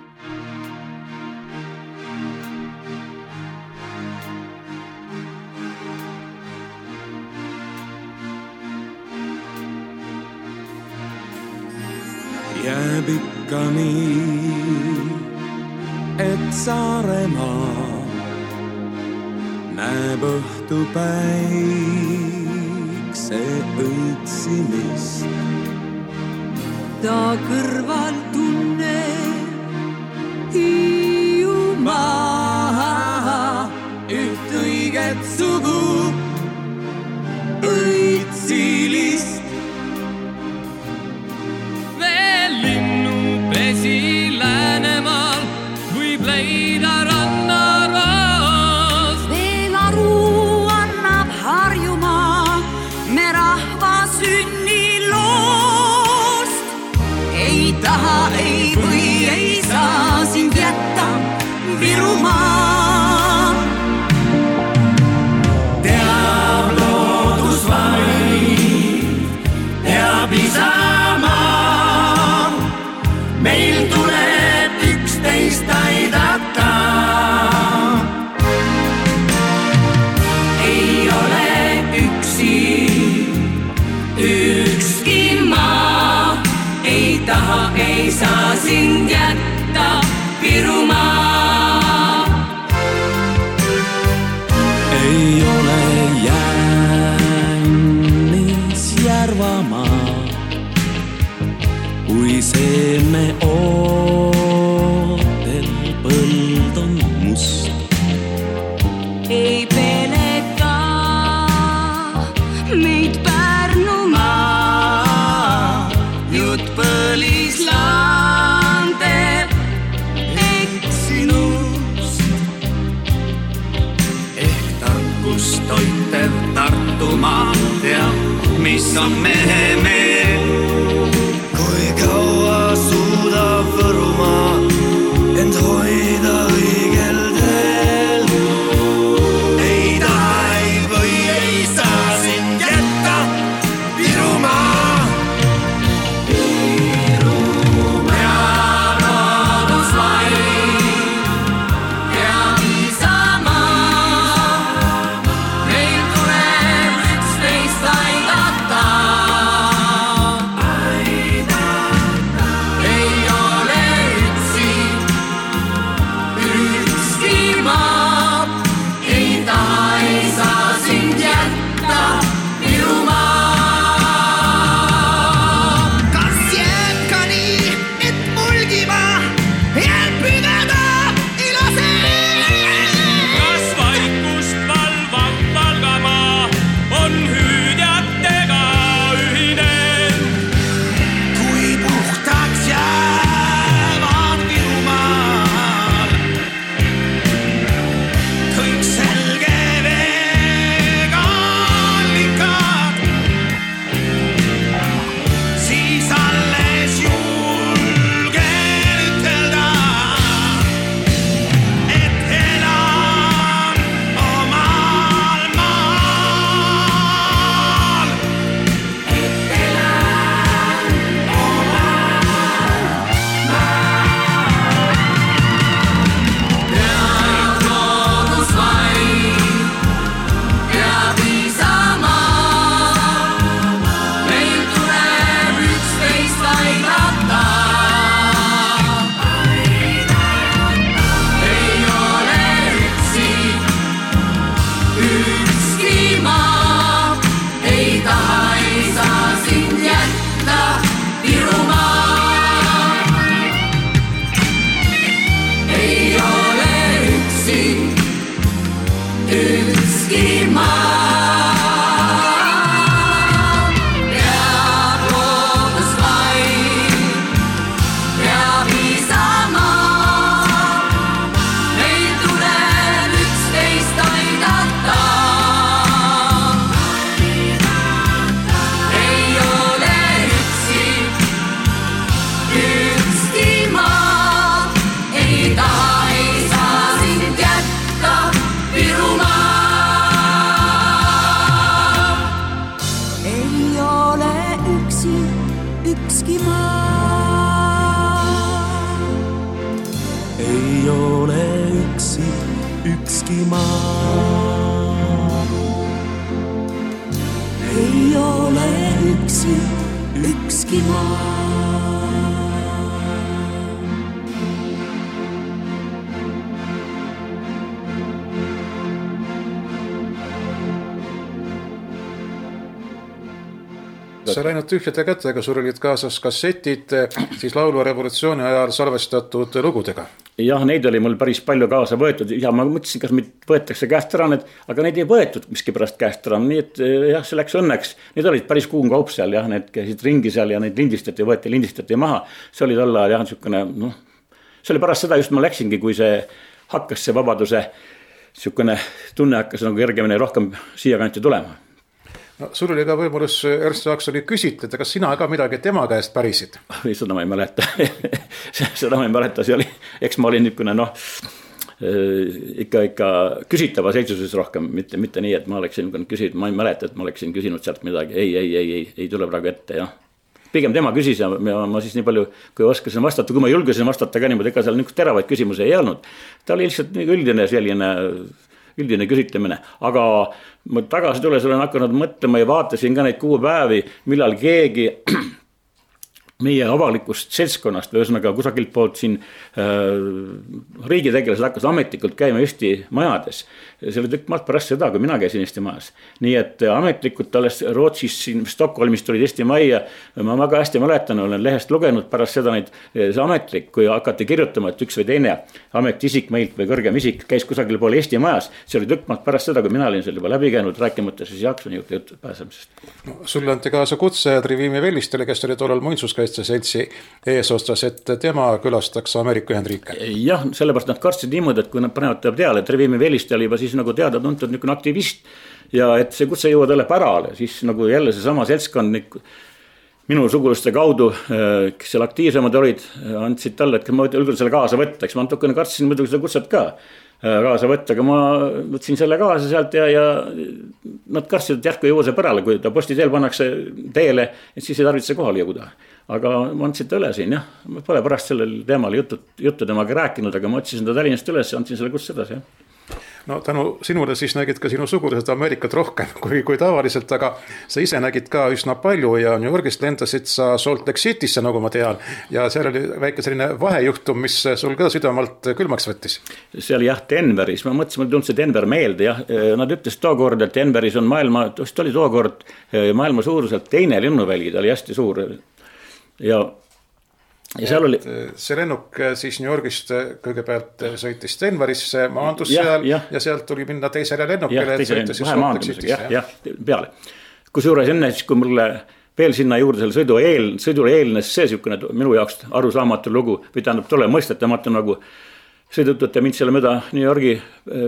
Jääb ikka nii, et Saaremaa näeb õhtupäikse õitsimist. Ta kõrval tunneb Hiiumaa üht õiget sugu, sünniloost. Ei taha, ei või, ei saa sind jätta Virumaa. Teab loodusvaid, teab isamaa, meil tuleb üksteist aidata. Ei ole üksi ükski maa, ei taha, ei saa sind jätta Virumaa. Ei ole jännis Järvamaa, kui seeme ootel põld on must. Ei peleta meid Pärnumaa, jutt põlislande eksinust. Ehk tarkust toitev Tartumaa teab, mis on mehe meel. Kui kaua suudab Võrumaa end hoida õigel teel. Ei taha, ei või, ei saa sind jätta Virumaa. Virumaa loodusvaid, teab isamaa, meil tuleb üksteist aidata. Ei ole üksi ükski maa, ei taha, ei saa sind jätta Virumaa. Kas jääb ka nii, et mulgimaa jääb pügada ilaseen? Kas vaikust valvav Valgamaa on hüüdjatega ühine? Kui puhtaks jäävad Virumaal kõik selge veega allikad, siis alles julgen ütelda, et elan omal maal. Et elan omal maal. Teab loodusvaid, teab isamaa, meil tuleb üksteist aidata. Ei ole üksi ükski maa, ei taha, ei saa sind jätta Virumaa. Ei ole üksi ükski maa, teab loodusvaid, teab isamaa, meil tuleb üksteist aidata. Ei ole üksi ükski maa, ei taha, ei saa sind jätta Virumaa. Ei ole üksi ükski maa. Ei ole üksi ükski maa. Ei ole üksi ükski maa. sa ei läinud tühjade kätega, sul olid kaasas kassetid siis laulu revolutsiooni ajal salvestatud lugudega. Jah, neid oli mul päris palju kaasa võetud ja ma mõtlesin, kas meid võetakse käest ära need, aga neid ei võetud miski pärast käest ära, nii et jah, see läks õnneks. Need olid päris kuum kaup seal, jah, need käisid ringi seal ja neid lindistati maha. See oli tolla jah, niisugune, see oli pärast seda just ma läksingi, kui see hakkas see vabaduse niisugune tunne hakkas nagu kergemini rohkem siia kanti tulema. No, sul oli ka võimalus Ernst Jaaksoni küsitleda, kas sina ka midagi tema käest pärisid? Seda ma ei mäleta. Seda ma ei mäleta, see oli, eks ma olin niisugune ikka küsitava seisuses rohkem, mitte nii, et ma oleksin küsinud, ma ei mäleta, et ma oleksin küsinud sealt midagi, ei tule praegu ette, jah. Pigem tema küsis ja ma siis nii palju, kui oskasin vastata, kui ma julgesin vastata ka niimoodi, ega seal niisugust teravaid küsimusi ei olnud. Ta oli lihtsalt üldine küsitlemine, aga ma tagasi tulles olen hakanud mõtlema ja vaatasin ka neid kuupäevi, millal keegi meie avalikust seltskonnast, ühesõnaga kusagilt poolt siin riigitegelased hakkas ametlikult käima Eesti majades. See oli tükk maalt pärast seda, kui mina käisin Eesti majas. Nii et ametlikult alles Rootsis siin Stockholmist olid Eesti majja. Ma väga hästi mäletan, olen lehest lugenud pärast seda see ametlik, kui hakati kirjutama, et üks või teine ametiisik meilt või kõrgem isik käis kusagil pool Eesti majas. See oli tükk maalt pärast seda, kui mina olin seal juba läbi käinud, rääkimata siis Jaaksoni juurde pääsemisest. No, sulle anti kaasa kutse Trivimi Vellistele, kes oli tollal muinsuskaitseseltsi eesostas, et tema külastaks Ameerika Ühendriike. Jah, sellepärast nad kartsid niimoodi, et kui nad panevad teale, et Trivimi Velliste oli juba siis nagu teada tuntud niisugune aktivist ja et see kutse jõuab talle pärale, siis nagu jälle see sama seltskond minu suguluste kaudu, kes seal aktiivsemad olid, andsid talle, et ma võin selle kaasa võtta, eks ma natukene kartsin muidugi seda kutset ka kaasa võtta, aga ma võtsin selle kaasa sealt ja nad kartsid, et järsku ei jõua see pärale, kui ta posti teel pannakse teele, et siis ei tarvitse kohale jõuda. Aga ma andsin ta üle siin, jah, ma pole pärast sellel teemal juttu temaga rääkinud, aga ma otsisin ta Tallinnast üles ja andsin selle kutse edasi, jah. No tänu sinule siis nägid ka sinu sugulased Ameerikat rohkem kui tavaliselt, aga sa ise nägid ka üsna palju ja New Yorgist lendasid sa Salt Lake Citysse, nagu ma tean, ja seal oli väike selline vahejuhtum, mis sul ka südamalt külmaks võttis. See oli jah Denveris, ma mõtlesin, mul tulnud see Denver meelde, jah, nad ütles tookord, et Denveris on maailma maailma suuruselt teine lennuväli, ta oli hästi suur ja seal oli see lennuk siis New Yorgist kõigepealt sõitis Denverisse, maandus seal ja sealt tuli minna teisele lennukile, et sõita siis Salt Lake Citysse peale. Kusjuures enne siis, kui mulle veel sinna juurde selle sõidule eelnes see niisugune minu jaoks arusaamatu lugu, või tähendab tole mõistetamatu nagu sõidutute mind selle mööda New Yorgi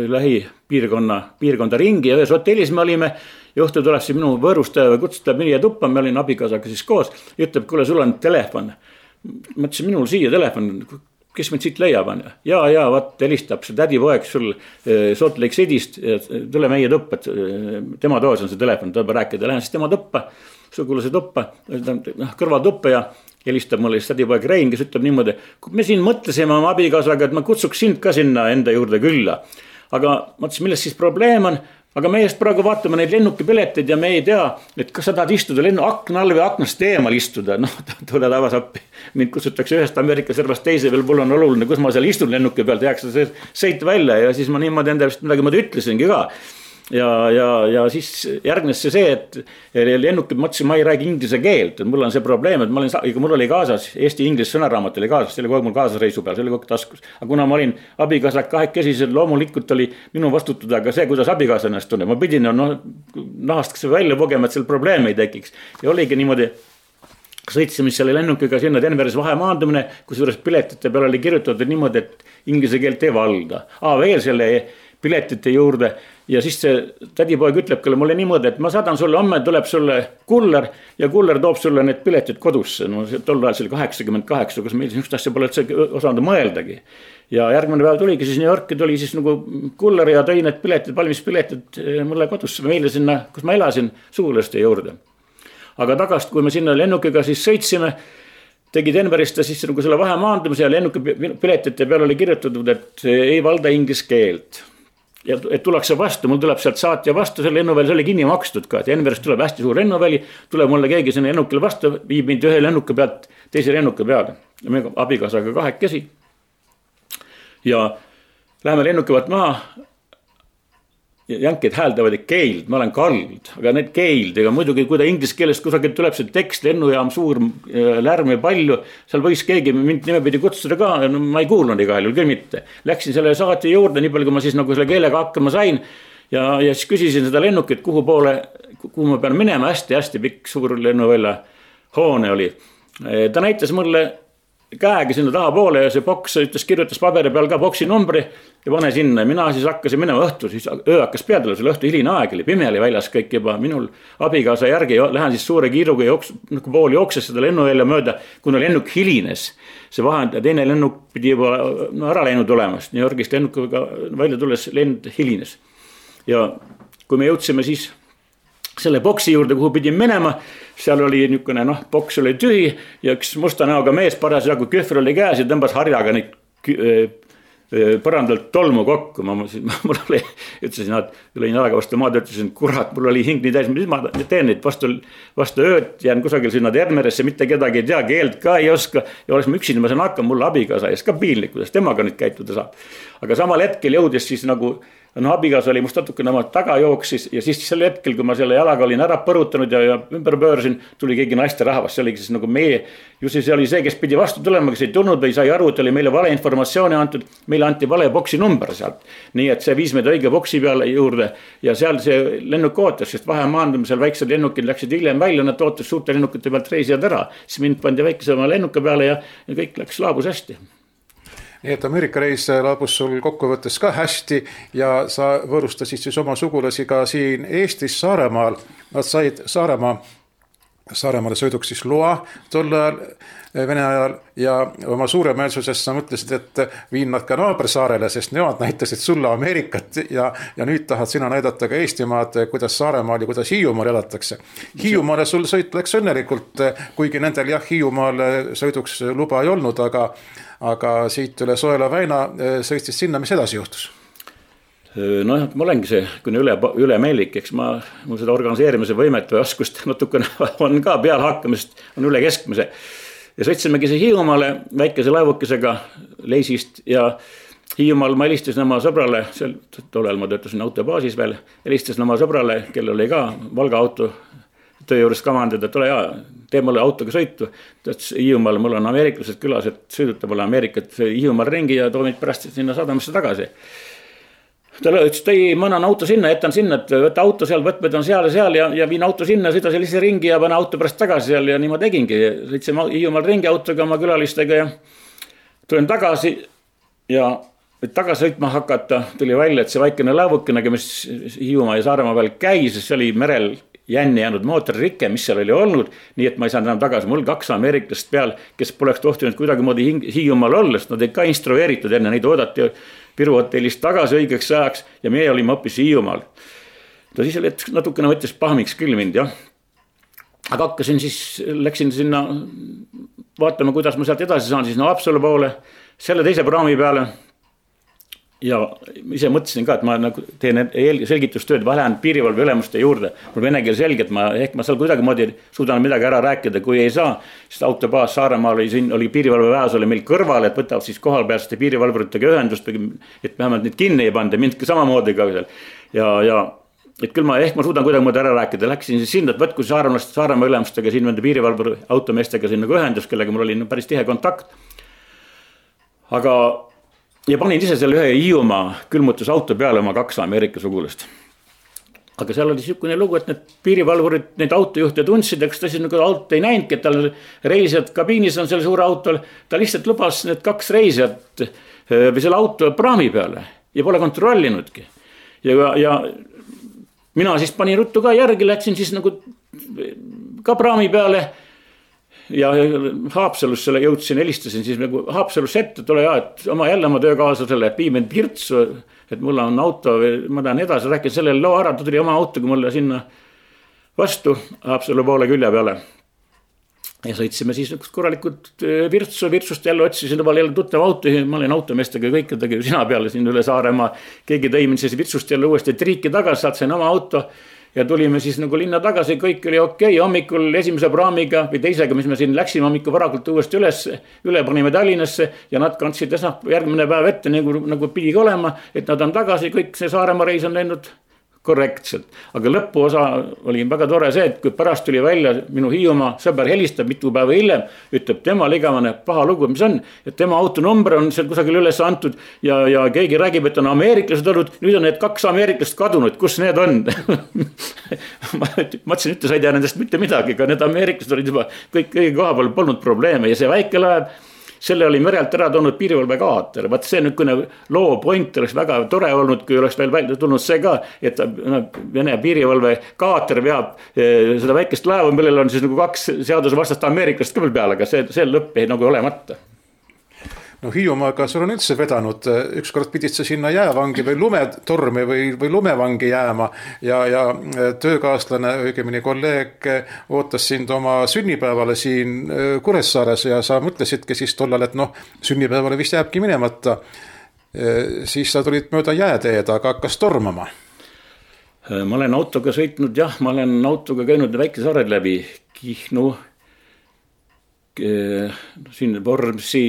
lähipiirkonda ringi ja ühes hotellis me olime. Juhtu tuleb siis minu võõrustaja või kutsutab meie tuppa, me olin abikaasaga siis koos, ütleb, kuule, sul on telefon. Mõtlesin, minul siia telefon, kes mind siit leiab on. Ja, vaat helistab see tädipoeg sul Salt Lake Cityst, tule meie tuppa, tema toos on see telefon, tuleb rääkida, lähen siis tema tuppa, sugulase tuppa, kõrvaltuppa ja helistab mulle siis tädipoeg Rein, kes ütleb niimoodi, me siin mõtlesime oma abikaasaga, et ma kutsuks sind ka sinna enda juurde külla. Aga mõtlesin, milles siis probleem on? Aga me just praegu vaatame neid lennukipileteid ja me ei tea, et kas sa tahad istuda lennu akna all või aknast eemal istuda. Tule tavas appi. Mind kutsutakse ühest Ameerika servast teise, veel mul on oluline, kus ma seal istun lennuki peal, tehakse see sõit välja ja siis ma niimoodi enda vist midagi ütlesingi ka. Ja siis järgnes see, et lennuki mõtlesin, ma ei räägi inglise keelt, et mul on see probleem, et mul oli kaasas, Eesti-Inglis sõnaraamat oli kaasas, see oli kogu mul kaasas reisu peal, see oli kogu taskus. Aga kuna ma olin abikaasad kahekesised, loomulikult oli minu vastutada ka see, kuidas abikaasa ennast tunneb. Ma pidin nahast välja pogema, et seal probleeme ei tekiks. Ja oligi niimoodi, sõitsime selle lennukiga sinna Denveris vahemaandumine, kusjuures piletite peal oli kirjutatud niimoodi, et inglise keelt ei valda. Veel selle piletite juurde ja siis see tädipoeg ütleb mulle niimoodi, et ma saadan sulle, homme tuleb sulle kuller ja kuller toob sulle need piletid kodusse. No tol ajal see oli 88, kus meil niisugust asja pole osanud mõeldagi. Ja järgmine päev tuligi siis New Yorki, tuli siis nagu kuller ja tõi need piletid, valmis piletid mulle kodusse meile sinna, kus ma elasin, sugulaste juurde. Aga tagast, kui me sinna lennukiga siis sõitsime, tegi Denverist siis nagu selle vahemaandumise ja lennuki piletite peal oli kirjutatud, et ei valda inglise keelt. Ja et tullakse vastu, mul tuleb sealt saatja vastu, selle lennuväli, see oli kinni makstud ka, et Denverist tuleb hästi suur lennuväli, tuleb mulle keegi sinna lennukile vastu, viib mind ühe lennuki pealt teise lennuki peale. Ja me abikaasaga kahekesi. Ja läheme lennuki pealt maha. Jänkid hääldavad keeld, ma olen kald, aga need keeld, ega muidugi kui ta inglise keelest kusagil tuleb see tekst, lennujaam suur, lärm ja palju, seal võis keegi mind nimepidi kutsuda ka, no, ma ei kuulnud igal juhul küll mitte. Läksin selle saatja juurde, nii palju kui ma siis nagu selle keelega hakkama sain ja siis küsisin seda lennukit, kuhu ma pean minema, hästi pikk suur lennuvälja hoone oli. Ta näitas mulle käega sinna taha poole ja see boks kirjutas paberi peal ka boksi numbri ja pane sinna ja mina siis hakkasin minema õhtu, siis öö hakkas peale, selle õhtu hiline aeg oli, pime oli väljas kõik juba, minul abikaasa järgi lähen siis suure kiiruga nagu pool jookses seda lennuvälja mööda, kuna lennuk hilines. See teine lennuk pidi juba ära läinud olemas, New Yorgist lennukiga välja tulles lend hilines. Ja kui me jõudsime siis selle boksi juurde, kuhu pidin minema, seal oli niisugune, boks oli tühi ja üks musta näoga mees parasjagu kühver oli käes ja tõmbas harjaga neid põrandalt tolmu kokku. Mul oli, ütlesin, lõin jalaga vastu maad, ütlesin, kurat, mul oli hing nii täis, mis ma teen neid vastu ööd, jään kusagil sinna termeresse, mitte kedagi ei tea, keelt ka ei oska ja oleks ma üksinda, ma saan hakkama, mulle abikaasa ees ka piinlik, kuidas temaga nüüd käituda saab. Aga samal hetkel jõudis siis nagu abikaasa oli must natukene oma taga jooksis ja siis sel hetkel, kui ma selle jalaga olin ära põrutanud ja ümber pöörsin, tuli keegi naiste rahvas, see oligi siis nagu meie, just see oli see, kes pidi vastu tulema, kes ei tulnud või sai aru, et oli meile vale informatsiooni antud, meile anti vale boksi number sealt. Nii et see viis meid õige boksi peale juurde ja seal see lennuk ootas, sest vahemaandumisel väiksed lennukid läksid hiljem välja, nad ootas suurte lennukite pealt reisijad ära, siis mind pandi väikese oma lennuka peale ja kõik läks laabus hästi. Nii et Ameerika reis laabus sul kokkuvõttes ka hästi ja sa võõrustasid siis oma sugulasi ka siin Eestis Saaremaal. Nad said Saaremaale sõiduks siis loa tol ajal, Vene ajal ja oma suuremeelsusest sa mõtlesid, et viin nad ka naabersaarele, sest nemad näitasid sulle Ameerikat ja nüüd tahad sina näidata ka Eestimaad, kuidas Saaremaal ja kuidas Hiiumaal elatakse. Hiiumaale sul sõit läks õnnelikult, kuigi nendel Hiiumaal sõiduks luba ei olnud, aga siit üle Soela väina sõistis sinna, mis edasi juhtus? Ma olengi see, kuni üle meelik, eks mul seda organiseerimise võimet või oskust natukene on ka peal hakkamist, on üle keskmise. Ja sõitsimegi see Hiiumaale väikese laevukesega Leisist ja Hiiumaal ma helistasin oma sõbrale, tollel ma töötasin autobaasis veel, helistasin oma sõbrale, kellel oli ka Valga auto töö juures kamandada, et ole hea, tee mulle autoga sõitu. Hiiumaal mul on ameeriklased külas, et sõiduta mulle Ameerikat Hiiumaal ringi ja too meid pärast sinna sadamasse tagasi. Ta ütles, et ei, ma annan auto sinna, jätan sinna, et võtta auto seal, võtmed on seal ja viin auto sinna, sõida sellise ringi ja pane auto pärast tagasi seal ja nii ma tegingi. Sõitsime Hiiumaal ringi autoga oma külalistega ja tulen tagasi ja tagasi sõitma hakata, tuli välja, et see väikene laevukene, mis Hiiumaa ja Saaremaa veel käis, see oli merel jänni jäänud mootoririkke, mis seal oli olnud, nii et ma ei saanud enam tagasi. Mul 2 ameeriklast peal, kes poleks tohtinud kuidagimoodi Hiiumaal olla, sest nad ei ka instrueeritud enne, neid oodati Viru hotellist tagasi õigeks ajaks ja meie olime hoopis Hiiumaal. Ta siis oli, et natukene võttis pahmiks küll mind, jah. Aga läksin sinna vaatama, kuidas ma sealt edasi saan, siis Haapsalu poole, selle teise praami peale. Ja ise mõtlesin ka, et ma teen selgitustööd, lähen piirivalve ülemuste juurde. Mul vene keel selge, et ma seal kuidagimoodi suudan midagi ära rääkida, kui ei saa. Sest autobaas Saaremaal oli piirivalve väes oli meil kõrval, et võtavad siis kohal pääsete piirivalvuritega ühendust, et vähemalt neid kinni ei panda, mind ka samamoodi ka seal. Ja et küll ma suudan kuidagimoodi ära rääkida. Läksin siis sinna, et võtku Saaremaa ülemustega siin vende piirivalvuri automeestega siin nagu ühendust, kellega mul oli päris tihe kontakt. Aga ja panin ise selle ühe Hiiumaa külmutusauto peale oma 2 Ameerika sugulast. Aga seal oli niisugune lugu, et need piirivalvurid, need autojuhte tundsid, eks ta siis nagu auto ei näinudki, et tal reisijad kabiinis on selle suure autol, ta lihtsalt lubas need 2 reisijat või selle auto praami peale ja pole kontrollinudki. Ja mina siis panin ruttu ka järgi, läksin siis nagu ka praami peale ja Haapsalusse jõudsin, helistasin siis nagu Haapsalusse ette, et ole hea, et jälle oma töökaaslasele, et vii mind Virtsu, et mul on auto, ma tahan edasi, rääkin sellele loo ära, ta tuli oma autoga mulle sinna vastu Haapsalu poole külje peale. Ja sõitsime siis korralikult Virtsust jälle otsisin, juba jälle tuttav auto, ma olin automeestega kõikidega sina peale siin üle Saaremaa, keegi tõi mind siis Virtsust jälle uuesti triiki tagasi, saatsin oma auto ja tulime siis nagu linna tagasi, kõik oli okei, hommikul esimese praamiga või teisega, mis me siin läksime hommikul varakult uuesti üle panime Tallinnasse ja nad kandsid järgmine päev ette nagu pidigi olema, et nad on tagasi, kõik see Saaremaa reis on läinud korrektselt. Aga lõpuosa oli väga tore see, et kui pärast tuli välja minu Hiiumaa sõber helistab mitu päeva hiljem, ütleb tema ligavane paha lugu, mis on, et tema autonumber on seal kusagil üles antud ja keegi räägib, et on ameeriklased olnud, nüüd on need 2 ameeriklast kadunud, kus need on? ma mõtlesin, sa ei tea nendest mitte midagi, aga need ameeriklased olid juba kõik koha peal polnud probleeme ja see väike laev selle oli merelt ära toonud piirivalve kaater. Vaat see nüüd, kui loo point oleks väga tore olnud, kui oleks veel välja tulnud see ka, et Vene piirivalve kaater veab seda väikest laeva, millel on siis nagu 2 seadusvastast Ameerikast ka veel peale, aga see lõpp ei nagu olemata. No Hiiumaaga sul on üldse vedanud, ükskord pidid sa sinna jäävangi või lumetormi või lumevangi jääma ja töökaaslane, õigemini kolleeg ootas sind oma sünnipäevale siin Kuressaares ja sa mõtlesidki siis tollal, et sünnipäevale vist jääbki minemata. Siis sa tulid mööda jääteed, aga hakkas tormama. Ma olen autoga sõitnud, jah, ma olen autoga käinud väikesaared läbi Kihnu, siin Vormsi,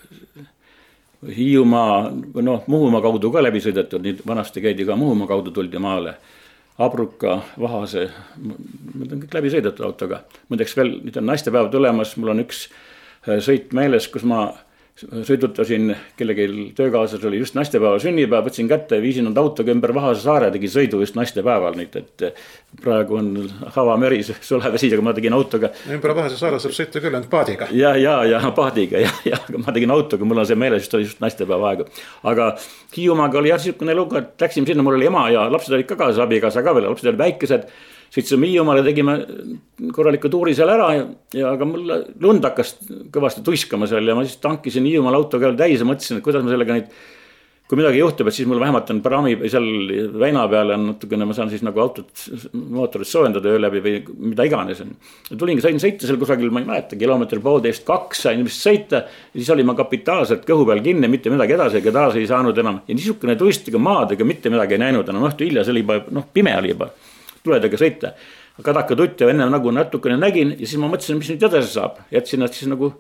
Hiiumaa, Muhumaa kaudu ka läbi sõidetud, nüüd vanasti käidi ka Muhumaa kaudu tuldi maale, Abruka, Vahase, ma olen kõik läbi sõidetud autoga. Mõndeks veel, nüüd on naistepäev tulemas, mul on üks sõit meeles, kus ma sõidutasin kellegi töökaaslas, oli just naistepäeva sünnipäev, võtsin kätte ja viisin nad autoga ümber Vahase saare, tegi sõidu just naistepäeval nüüd, et praegu on havameri, sulevesi, aga ma tegin autoga. Ümber Vahase saare saab sõita küll end paadiga. Ja paadiga, ja ma tegin autoga, mul on see meeles, just naistepäeva aega. Aga Hiiumaaga oli niisugune lugu, et läksime sinna, mul oli ema ja lapsed olid ka kaasa, abikaasa ka veel, lapsed olid väikesed. Sõitsime Hiiumaale, tegime korraliku tuuri seal ära ja aga mul lund hakkas kõvasti tuiskama seal ja ma siis tankisin Hiiumaal autoga täis ja mõtlesin, et kuidas ma sellega nüüd, kui midagi juhtub, et siis mul vähemalt on parami seal väina peale on natukene, ma saan siis nagu autot, mootorit soojendada öö läbi või mida iganes. Tulingi, sain sõita seal kusagil, ma ei mäleta, kilomeeter 1,5-2 sain vist sõita ja siis oli ma kapitaalselt kõhu peal kinni, mitte midagi edasi ei saanud enam ja niisugune tuistiga maadega mitte midagi ei näinud enam, õhtu hilja see oli juba, pime oli juba. Tuledega sõita. Kadaka tutt ja enne nagu natukene nägin ja siis ma mõtlesin, mis nüüd edasi saab. Jätsin nad siis nagu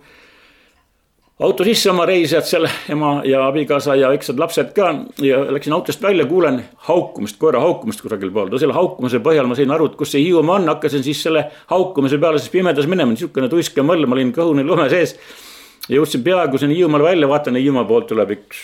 auto sisse oma reisijad seal, ema ja abikaasa ja väiksed lapsed ka ja läksin autost välja, kuulen haukumist, koera haukumist kusagil pool. Selle haukumise põhjal ma sain aru, et kus see Hiiumaa on, hakkasin siis selle haukumise peale siis pimedas minema, niisugune tuiske mõll, ma olin kõhuni lume sees ja jõudsin peaaegu sinna Hiiumaal välja, vaatan, Hiiumaa poolt tuleb üks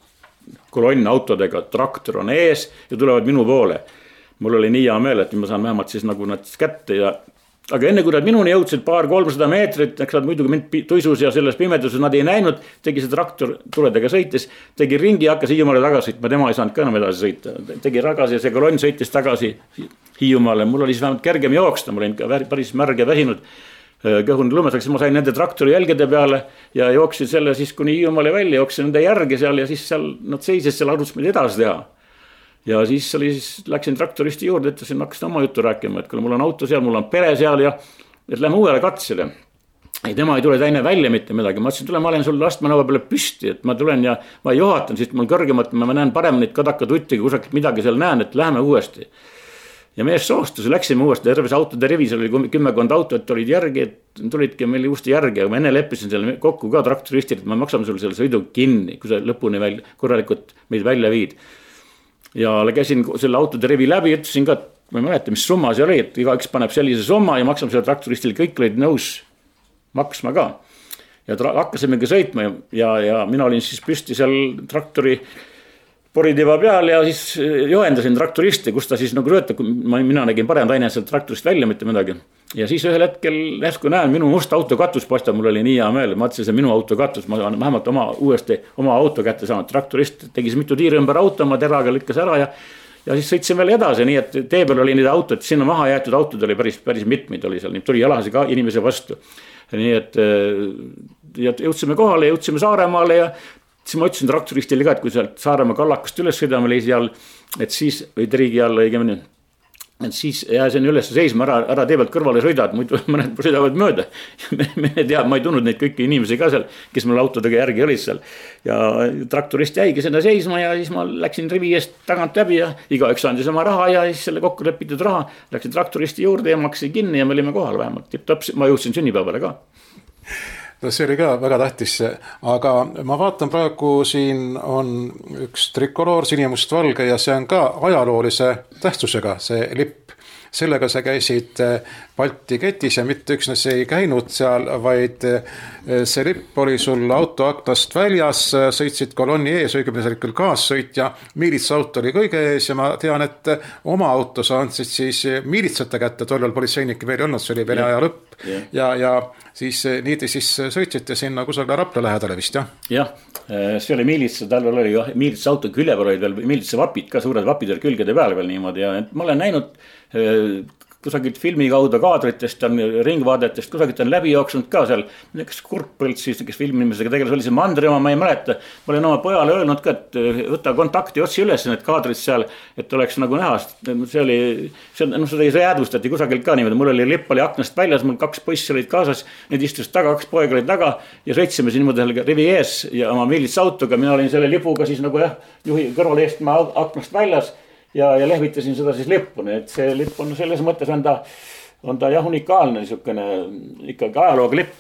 kolonn autodega, traktor on ees ja tulevad minu poole. Mul oli nii hea meel, et ma saan vähemalt siis nagu nad kätte ja aga enne kui nad minuni jõudsid 200-300 meetrit, eks nad muidugi mind tuisus ja selles pimeduses nad ei näinud, tegi see traktor tuledega sõitis, tegi ringi ja hakkas Hiiumaale tagasi sõitma, tema ei saanud ka enam edasi sõita, tegi tagasi ja see kolonn sõitis tagasi Hiiumaale, mul oli siis vähemalt kergem jooksta, ma olin päris märg ja väsinud kõhuni lumeseks, ma sain nende traktori jälgede peale ja jooksin selle siis kuni Hiiumaale välja, jooksin nende järgi seal ja siis seal nad seisid seal arvus meid edasi teha. Ja siis läksin traktoristi juurde, ütlesin, hakkasin oma juttu rääkima, et kui mul on auto seal, mul on pere seal ja et lähme uuele katsele. Ei, tema ei tule täine välja mitte midagi. Ma ütlesin, tule, ma olen sul astmenõua peale püsti, et ma tulen ja ma juhatan, siis mul kõrgemat, ma näen paremini kadaka tutti, kui kusakilt midagi seal näen, et läheme uuesti. Ja mees soostus, läksime uuesti, terves autode rivis oli 10 autot, olid järgi, et tulidki meil uuesti järgi, aga ma enne leppisin selle kokku ka traktoristi, et ma maksame sul selle sõidu kinni, kui sa lõpuni välja, korralikult meid välja viid. Ja käisin selle autode rivi läbi, ütlesin ka, et ma ei mäleta, mis summa see oli, et igaüks paneb sellise summa ja maksame selle traktoristile, kõik olid nõus maksma ka. Ja hakkasimegi sõitma ja mina olin siis püsti seal traktori poritiiva peal ja siis johendasin traktoristi, kus ta siis nagu röötab, mina nägin parem taine sealt traktorist välja, mitte midagi. Ja siis ühel hetkel järsku näen, minu must auto katus paistab, mul oli nii hea meel, ma ütlesin, see minu auto katus, ma olen vähemalt oma auto kätte saanud, traktorist tegi mitu tiiri ümber auto, ma teraga lükkas ära ja siis sõitsin veel edasi, nii et tee peal oli neid autod, sinna maha jäetud autod oli päris mitmeid oli seal, tuli jalasi ka inimese vastu. Nii et jõudsime kohale, jõudsime Saaremaale ja siis ma ütlesin traktoristile ka, et kui sealt Saaremaa kallakast üles sõidame leisi all, et siis, või triigi all õigemini, et siis jääsin üles seisma ära tee pealt kõrvale sõida, et muidu mõned sõidavad mööda. Ma ei tundnud neid kõiki inimesi ka seal, kes mul autodega järgi olid seal. Ja traktorist jäigi sinna seisma ja siis ma läksin rivi eest tagant läbi ja igaüks andis oma raha ja siis selle kokku lepitud raha. Läksin traktoristi juurde ja maksin kinni ja me olime kohal vähemalt. Ma jõudsin sünnipäevale ka. No see oli ka väga tähtis, aga ma vaatan praegu siin on üks trikoloor sinimustvalge ja see on ka ajaloolise tähtsusega see lipp. Sellega sa käisid Balti ketis ja mitte üksnes ei käinud seal, vaid see lipp oli sul autoaktast väljas, sõitsid kolonni ees, õigemini küll kaassõitja, miilitsa auto oli kõige ees ja ma tean, et oma auto sa andsid siis miilitsate kätte, tollal politseinike veel ei olnud, see oli Vene aja lõpp. ja siis niidi siis sõitsite sinna kusagile Rapla lähedale vist, jah? Jah, see oli miilitsa, tal oli miilitsa auto külje peal olid veel miilitsa vapid ka, suured vapid olid külgede peal veel niimoodi ja ma olen näinud kusagilt filmi kaudu kaadritest, ringvaadetest, kusagilt on läbi jooksnud ka seal, kas Kurt Põlts siis, kes filmimisega tegeles, oli see Mandri oma, ma ei mäleta. Ma olen oma pojale öelnud ka, et võtta kontakti otsi üles need kaadrid seal, et oleks nagu näha. Seda ei jäädvustati kusagilt ka niimoodi, mul oli lipp oli aknast väljas, mul 2 poissi olid kaasas, need istus taga, 2 poega olid taga ja sõitsime siin niimoodi rivi ees ja oma miilitsa autoga, mina olin selle lipuga siis nagu juhi kõrval eest ma aknast väljas ja lehvitasin seda siis lippu, nii et see lipp on selles mõttes on ta jah unikaalne niisugune ikkagi ajalooga lipp.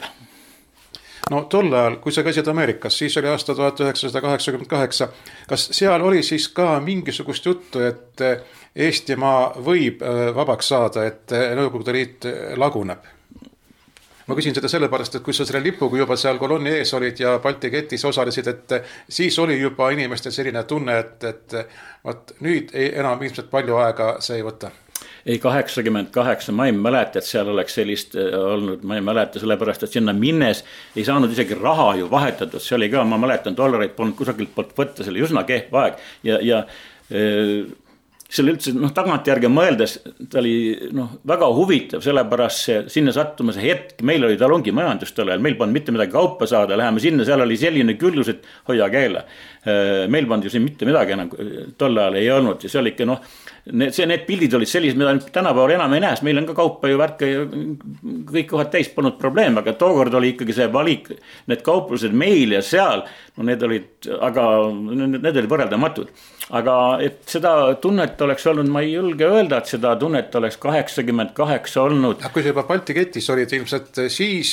No tol ajal, kui sa käisid Ameerikas, siis oli aasta 1988, kas seal oli siis ka mingisugust juttu, et Eestimaa võib vabaks saada, et Nõukogude Liit laguneb? Ma küsin seda sellepärast, et kui sa selle lipuga juba seal kolonni ees olid ja Balti ketis osalesid, et siis oli juba inimestel selline tunne, et vaat nüüd enam ilmselt palju aega see ei võta. Ei 88, ma ei mäleta, et seal oleks sellist olnud, ma ei mäleta sellepärast, et sinna minnes ei saanud isegi raha ju vahetatud, see oli ka, ma mäletan, dollareid polnud kusagilt poolt võtta, see oli üsna kehv aeg ja selle üldse tagantjärgi mõeldes ta oli väga huvitav, sellepärast sinna sattuma see hetk, meil oli talongi majandus tol ajal, meil polnud mitte midagi kaupa saada, läheme sinna, seal oli selline küllus, et hoia keele. Meil polnud ju siin mitte midagi enam tol ajal ei olnud ja see oli ikka need pildid olid sellised, mida tänapäeval enam ei näe, meil on ka kaupa ju värke ja kõik kohad täis polnud probleem, aga tookord oli ikkagi see valik, need kauplused meil ja seal, need olid võrreldamatud. Aga et seda tunnet oleks olnud, ma ei julge öelda, et seda tunnet oleks 88 olnud. Kui sa juba Balti ketis olid ilmselt siis...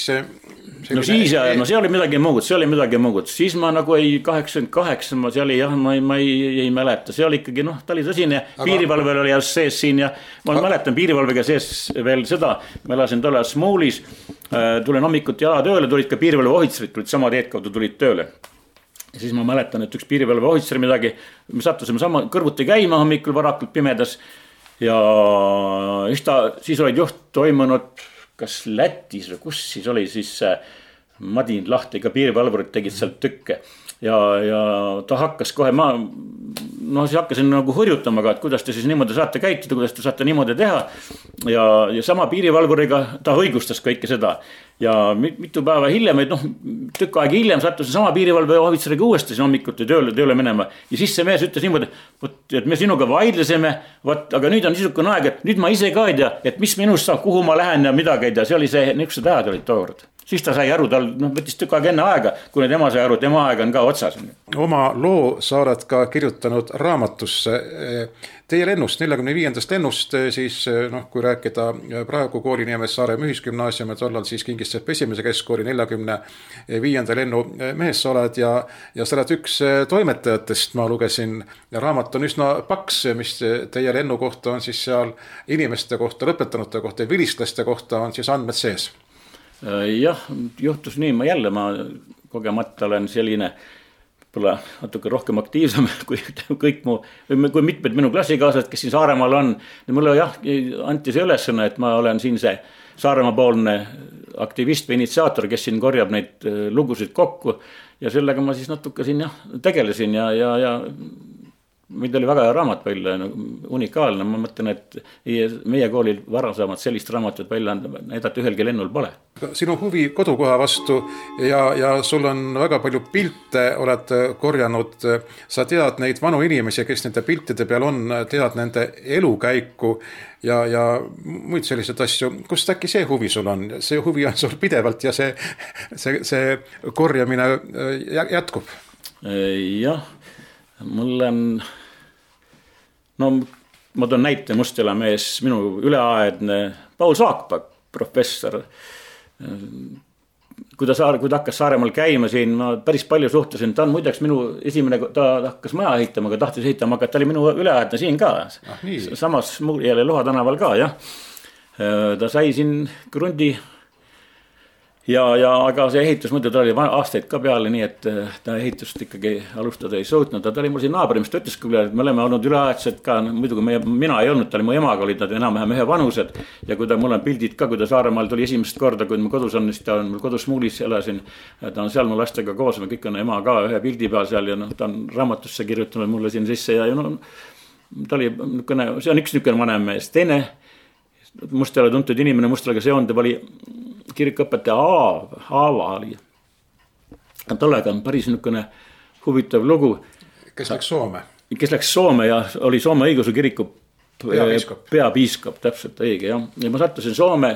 see oli midagi muud, siis ma nagu ei 88, ma seal ma ei mäleta, see oli ikkagi, ta oli tõsine, piirivalvel oli sees siin ja ma mäletan piirivalvega sees veel seda, ma elasin tolle Smoolis, tulen hommikut jala tööle, tulid ka piirivalve ohitserid, tulid sama teed kaudu tulid tööle. Ja siis ma mäletan, et üks piirivalve ohitser midagi, me sattusime sama kõrvuti käima hommikul varakult pimedas ja siis olid juht toimunud kas Lätis või kus siis oli siis Madin lahti, ka piirivalvurid tegid sealt tükke ja ta hakkas kohe, siis hakkasin nagu hõrjutama ka, et kuidas te siis niimoodi saate käituda, kuidas te saate niimoodi teha ja sama piirivalvuriga ta õigustas kõike seda ja mitu päeva hiljem, tükk aega hiljem sattus sama piirivalve ohvitseriga uuesti hommikuti tööle minema ja siis see mees ütles niimoodi, et me sinuga vaidlesime, aga nüüd on niisugune aeg, et nüüd ma ise ka ei tea, et mis minust saab, kuhu ma lähen ja midagi ei tea, see oli see, niisugused ajad olid tookord. Siis ta sai aru, tal võttis tükk aega enne aega, kui tema sai aru, tema aeg on ka otsas. Oma loo sa oled ka kirjutanud raamatusse teie lennust, 45. lennust, siis kui rääkida praegu kooli nimes Saaremaa Ühisgümnaasium, et tollal siis Kingissepp esimese keskkooli 45. lennu mehes sa oled ja sa oled üks toimetajatest, ma lugesin, ja raamat on üsna paks, mis teie lennu kohta on siis seal inimeste kohta, lõpetanute kohta ja vilistlaste kohta on siis andmed sees. Jah, juhtus nii, ma kogemata olen selline pole natuke rohkem aktiivsem kui kõik kui mitmed minu klassikaaslased, kes siin Saaremaal on. Mulle anti see ülesõna, et ma olen siin see Saaremaa-poolne aktivist või initsiaator, kes siin korjab neid lugusid kokku ja sellega ma siis natuke siin tegelesin ja meid oli väga hea raamat välja, unikaalne, ma mõtlen, et meie koolil varasemalt sellist raamatut välja näidata ühelgi lennul pole. Sinu huvi kodukoha vastu ja sul on väga palju pilte, oled korjanud, sa tead neid vanu inimesi, kes nende piltide peal on, tead nende elukäiku ja muid selliseid asju. Kust äkki see huvi sul on? See huvi on sul pidevalt ja see korjamine jätkub? Jah, mul on... ma toon näite Mustjala mees, minu üleaedne Paul Saakpak, professor. Kui ta hakkas Saaremaal käima siin, ma päris palju suhtlesin, ta on muideks minu ta hakkas maja ehitama, aga tahtis ehitama, aga ta oli minu üleaedne siin ka. Samas jälle Loha tänaval ka, jah. Ta sai siin krundi aga see ehitus muidu ta oli aastaid ka peale, nii et ta ehitust ikkagi alustada ei suutnud. Ta oli mul siin naabri, mis ta ütles küll, et me oleme olnud üleaegsed ka, muidu kui mina ei olnud, ta oli mu emaga, olid nad enam-vähem ühe vanused. Ja kui mul on pildid ka, kui ta Saaremaal tuli esimest korda, kui ma kodus on, siis ta on mul kodus Muulis elasin. Ta on seal mu lastega koos, me kõik on ema ka ühe pildi peal seal ja ta on raamatusse kirjutanud mulle siin sisse ja ta oli niisugune, see on üks niisugune vanem mees. Teine Mustjala tuntud inimene, Mustjalaga seonduv oli kirikuõpetaja Aava oli. Tollega on päris niisugune huvitav lugu. Kes läks Soome? Kes läks Soome ja oli Soome õigeusu kiriku peapiiskop, täpselt õige. Ja ma sattusin Soome,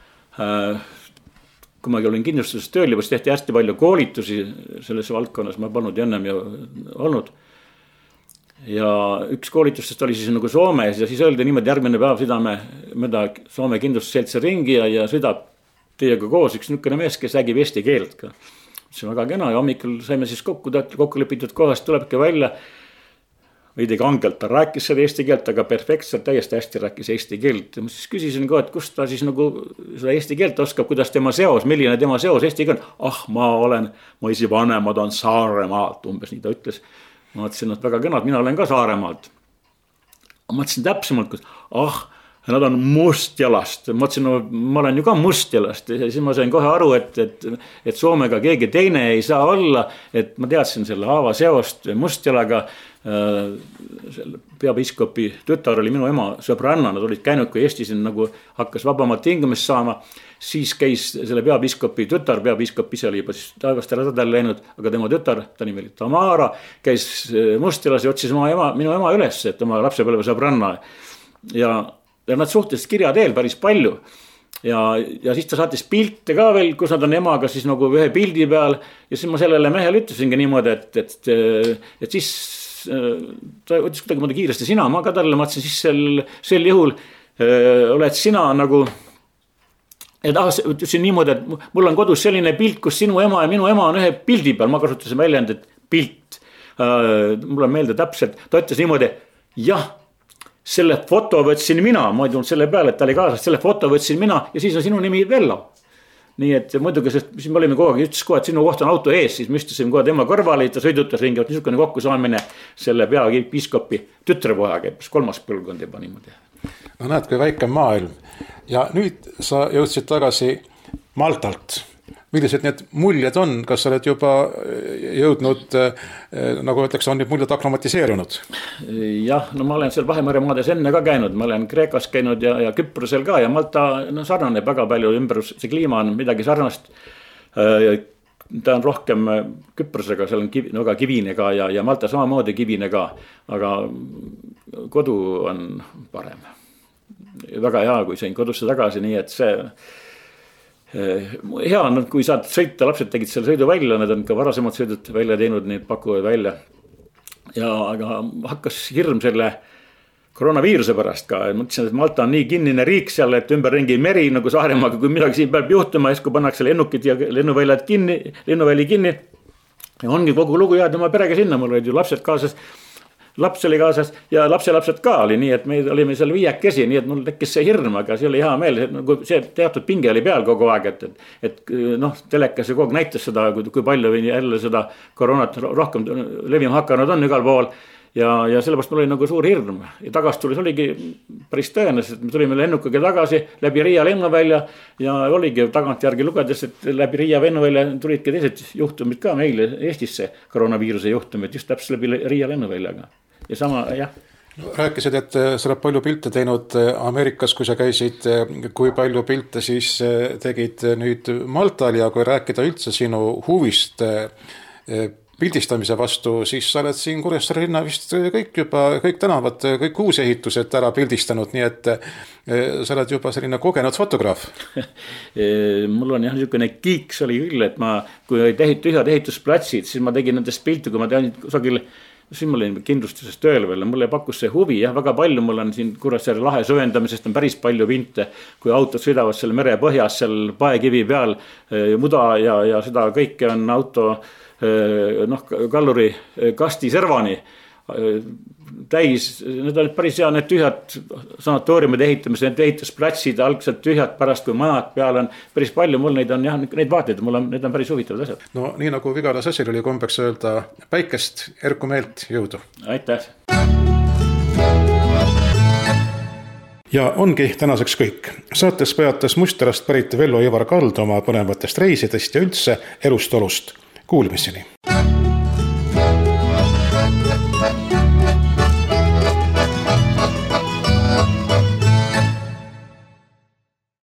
kui ma olin kindlustuses tööl, juba tehti hästi palju koolitusi selles valdkonnas, ma polnud ennem ju olnud. Ja üks koolitustest oli siis nagu Soomes ja siis öeldi niimoodi järgmine päev sõidame mööda Soome kindlustusseltsi ringi ja sõidab teiega koos üks niisugune mees, kes räägib eesti keelt ka. See on väga kena ja hommikul saime siis kokku lepitud kohast, tulebki välja. Veidi kangelt ta rääkis seda eesti keelt, aga perfektselt täiesti hästi rääkis eesti keelt. Ma siis küsisin ka, et kust ta siis nagu seda eesti keelt oskab, kuidas tema seos, milline tema seos eesti keelt. Ma isi vanemad on Saaremaalt, umbes nii ta ütles. Ma mõtlesin, et väga kenad, mina olen ka Saaremaalt. Ma mõtlesin täpsemalt, nad on Mustjalast. Ma mõtlesin, ma olen ju ka Mustjalast. Ja siis ma sain kohe aru, et Soomega keegi teine ei saa olla. Et ma teadsin selle Aava seost Mustjalaga. Peapiiskopi tütar oli minu ema sõbranna. Nad olid käinud, kui Eesti siin nagu hakkas vabamad tingimus saama. Siis käis selle peapiiskopi tütar, peapiiskop ise oli juba siis taevast radadel läinud, aga tema tütar, ta nimi oli Tamara, käis Mustjalas ja otsis minu ema üles, et oma lapsepõlve sõbranna. Ja nad suhteliselt kirja teel päris palju. Ja siis ta saatis pilte ka veel, kus nad on emaga siis nagu ühe pildi peal. Ja siis ma sellele mehele ütlesingi niimoodi, et siis ta ütles kuidagi kiiresti sina, ma ka talle mõtlesin, siis sel juhul oled sina nagu... Et ütlesin niimoodi, et mul on kodus selline pilt, kus sinu ema ja minu ema on ühe pildi peal. Ma kasutasin väljend, et pilt. Mul on meelde täpselt. Ta ütles niimoodi, jah, selle foto võtsin mina. Ma ei tulnud selle peale, et ta oli kaasas. Selle foto võtsin mina ja siis on sinu nimi Vello. Nii et muidugi, sest me olime kogu aeg, ütles kohe, et sinu koht on auto ees. Siis me istusime kohe tema kõrvale, ta sõidutas ringi. Niisugune kokkusaamine selle peapiiskopi tütrepojaga, kolmas põlvkond juba niimoodi. No näed, kui väike maailm. Ja nüüd sa jõudsid tagasi Maltalt. Millised need muljed on? Kas sa oled juba jõudnud, nagu ütleks, on need muljed aklimatiseerunud? Jah, no ma olen seal Vahemere maades enne ka käinud. Ma olen Kreekas käinud ja Küprosel ka ja Malta sarnaneb väga palju ümbrus. See kliima on midagi sarnast. Ta on rohkem Küprosega, seal on väga kivine ka ja Malta samamoodi kivine ka. Aga kodu on parem. Väga hea, kui sain kodusse tagasi, nii et see hea on, kui saad sõita, lapsed tegid selle sõidu välja, nad on ka varasemad sõidud välja teinud, need pakuvad välja. Aga hakkas hirm selle koroonaviiruse pärast ka. Mõtlesin, et Malta on nii kinnine riik seal, et ümberringi meri nagu Saaremaaga, kui midagi siin peab juhtuma, siis kui pannakse lennukid ja lennuväljad kinni, lennuväli kinni. Ja ongi kogu lugu jääd oma perega sinna, mul olid ju lapsed kaasas. Laps oli kaasas ja lapselapsed ka oli, nii et me olime seal viiekesi, nii et mul tekkis see hirm, aga see oli hea meel, see teatud pinge oli peal kogu aeg, et telekas kogu aeg näitas seda, kui palju jälle seda koroonat rohkem levima hakanud on igal pool ja sellepärast mul oli nagu suur hirm ja tagastulis oligi päris tõenäoliselt, me tulime lennukaga tagasi läbi Riia lennuvälja ja oligi tagantjärgi lugedes, et läbi Riia lennuvälja tulidki teised juhtumid ka meile Eestisse koroonaviiruse juhtumid just täpselt läbi Riia lennuväljaga. Ja sama, jah. Rääkisid, et sa oled palju pilte teinud Ameerikas, kui sa käisid, kui palju pilte siis tegid nüüd Maltal ja kui rääkida üldse sinu huvist pildistamise vastu, siis sa oled siin Kuressaare linna vist kõik tänavad, kõik uusehitused ära pildistanud, nii et sa oled juba selline kogenud fotograaf. Mul on jah niisugune kiiks oli küll, et kui tühjad ehitusplatsid, siis ma tegin nendest pilti, kui ma tean kusagil siin ma olin kindlustuses tööl veel, mulle pakkus see huvi, jah, väga palju mul on siin Kuressaare lahe süvendamisest on päris palju pinte, kui autod sõidavad seal mere põhjas, seal paekivi peal, muda ja seda kõike on auto kalluri kasti servani, täis, need olid päris hea, need tühjad sanatooriumid ehitamise, need ehitusplatsid algselt tühjad pärast, kui majad peal on päris palju, mul neid on jah, neid vaateid, need on päris huvitavad asjad. No nii nagu Vigala Sassil oli kombeks öelda, päikest, erku meelt, jõudu. Aitäh! Ja ongi tänaseks kõik. Saates peatas Musterast pärit Vello Ivar Kald oma põnevatest reisidest ja üldse elust olust. Kuulmiseni!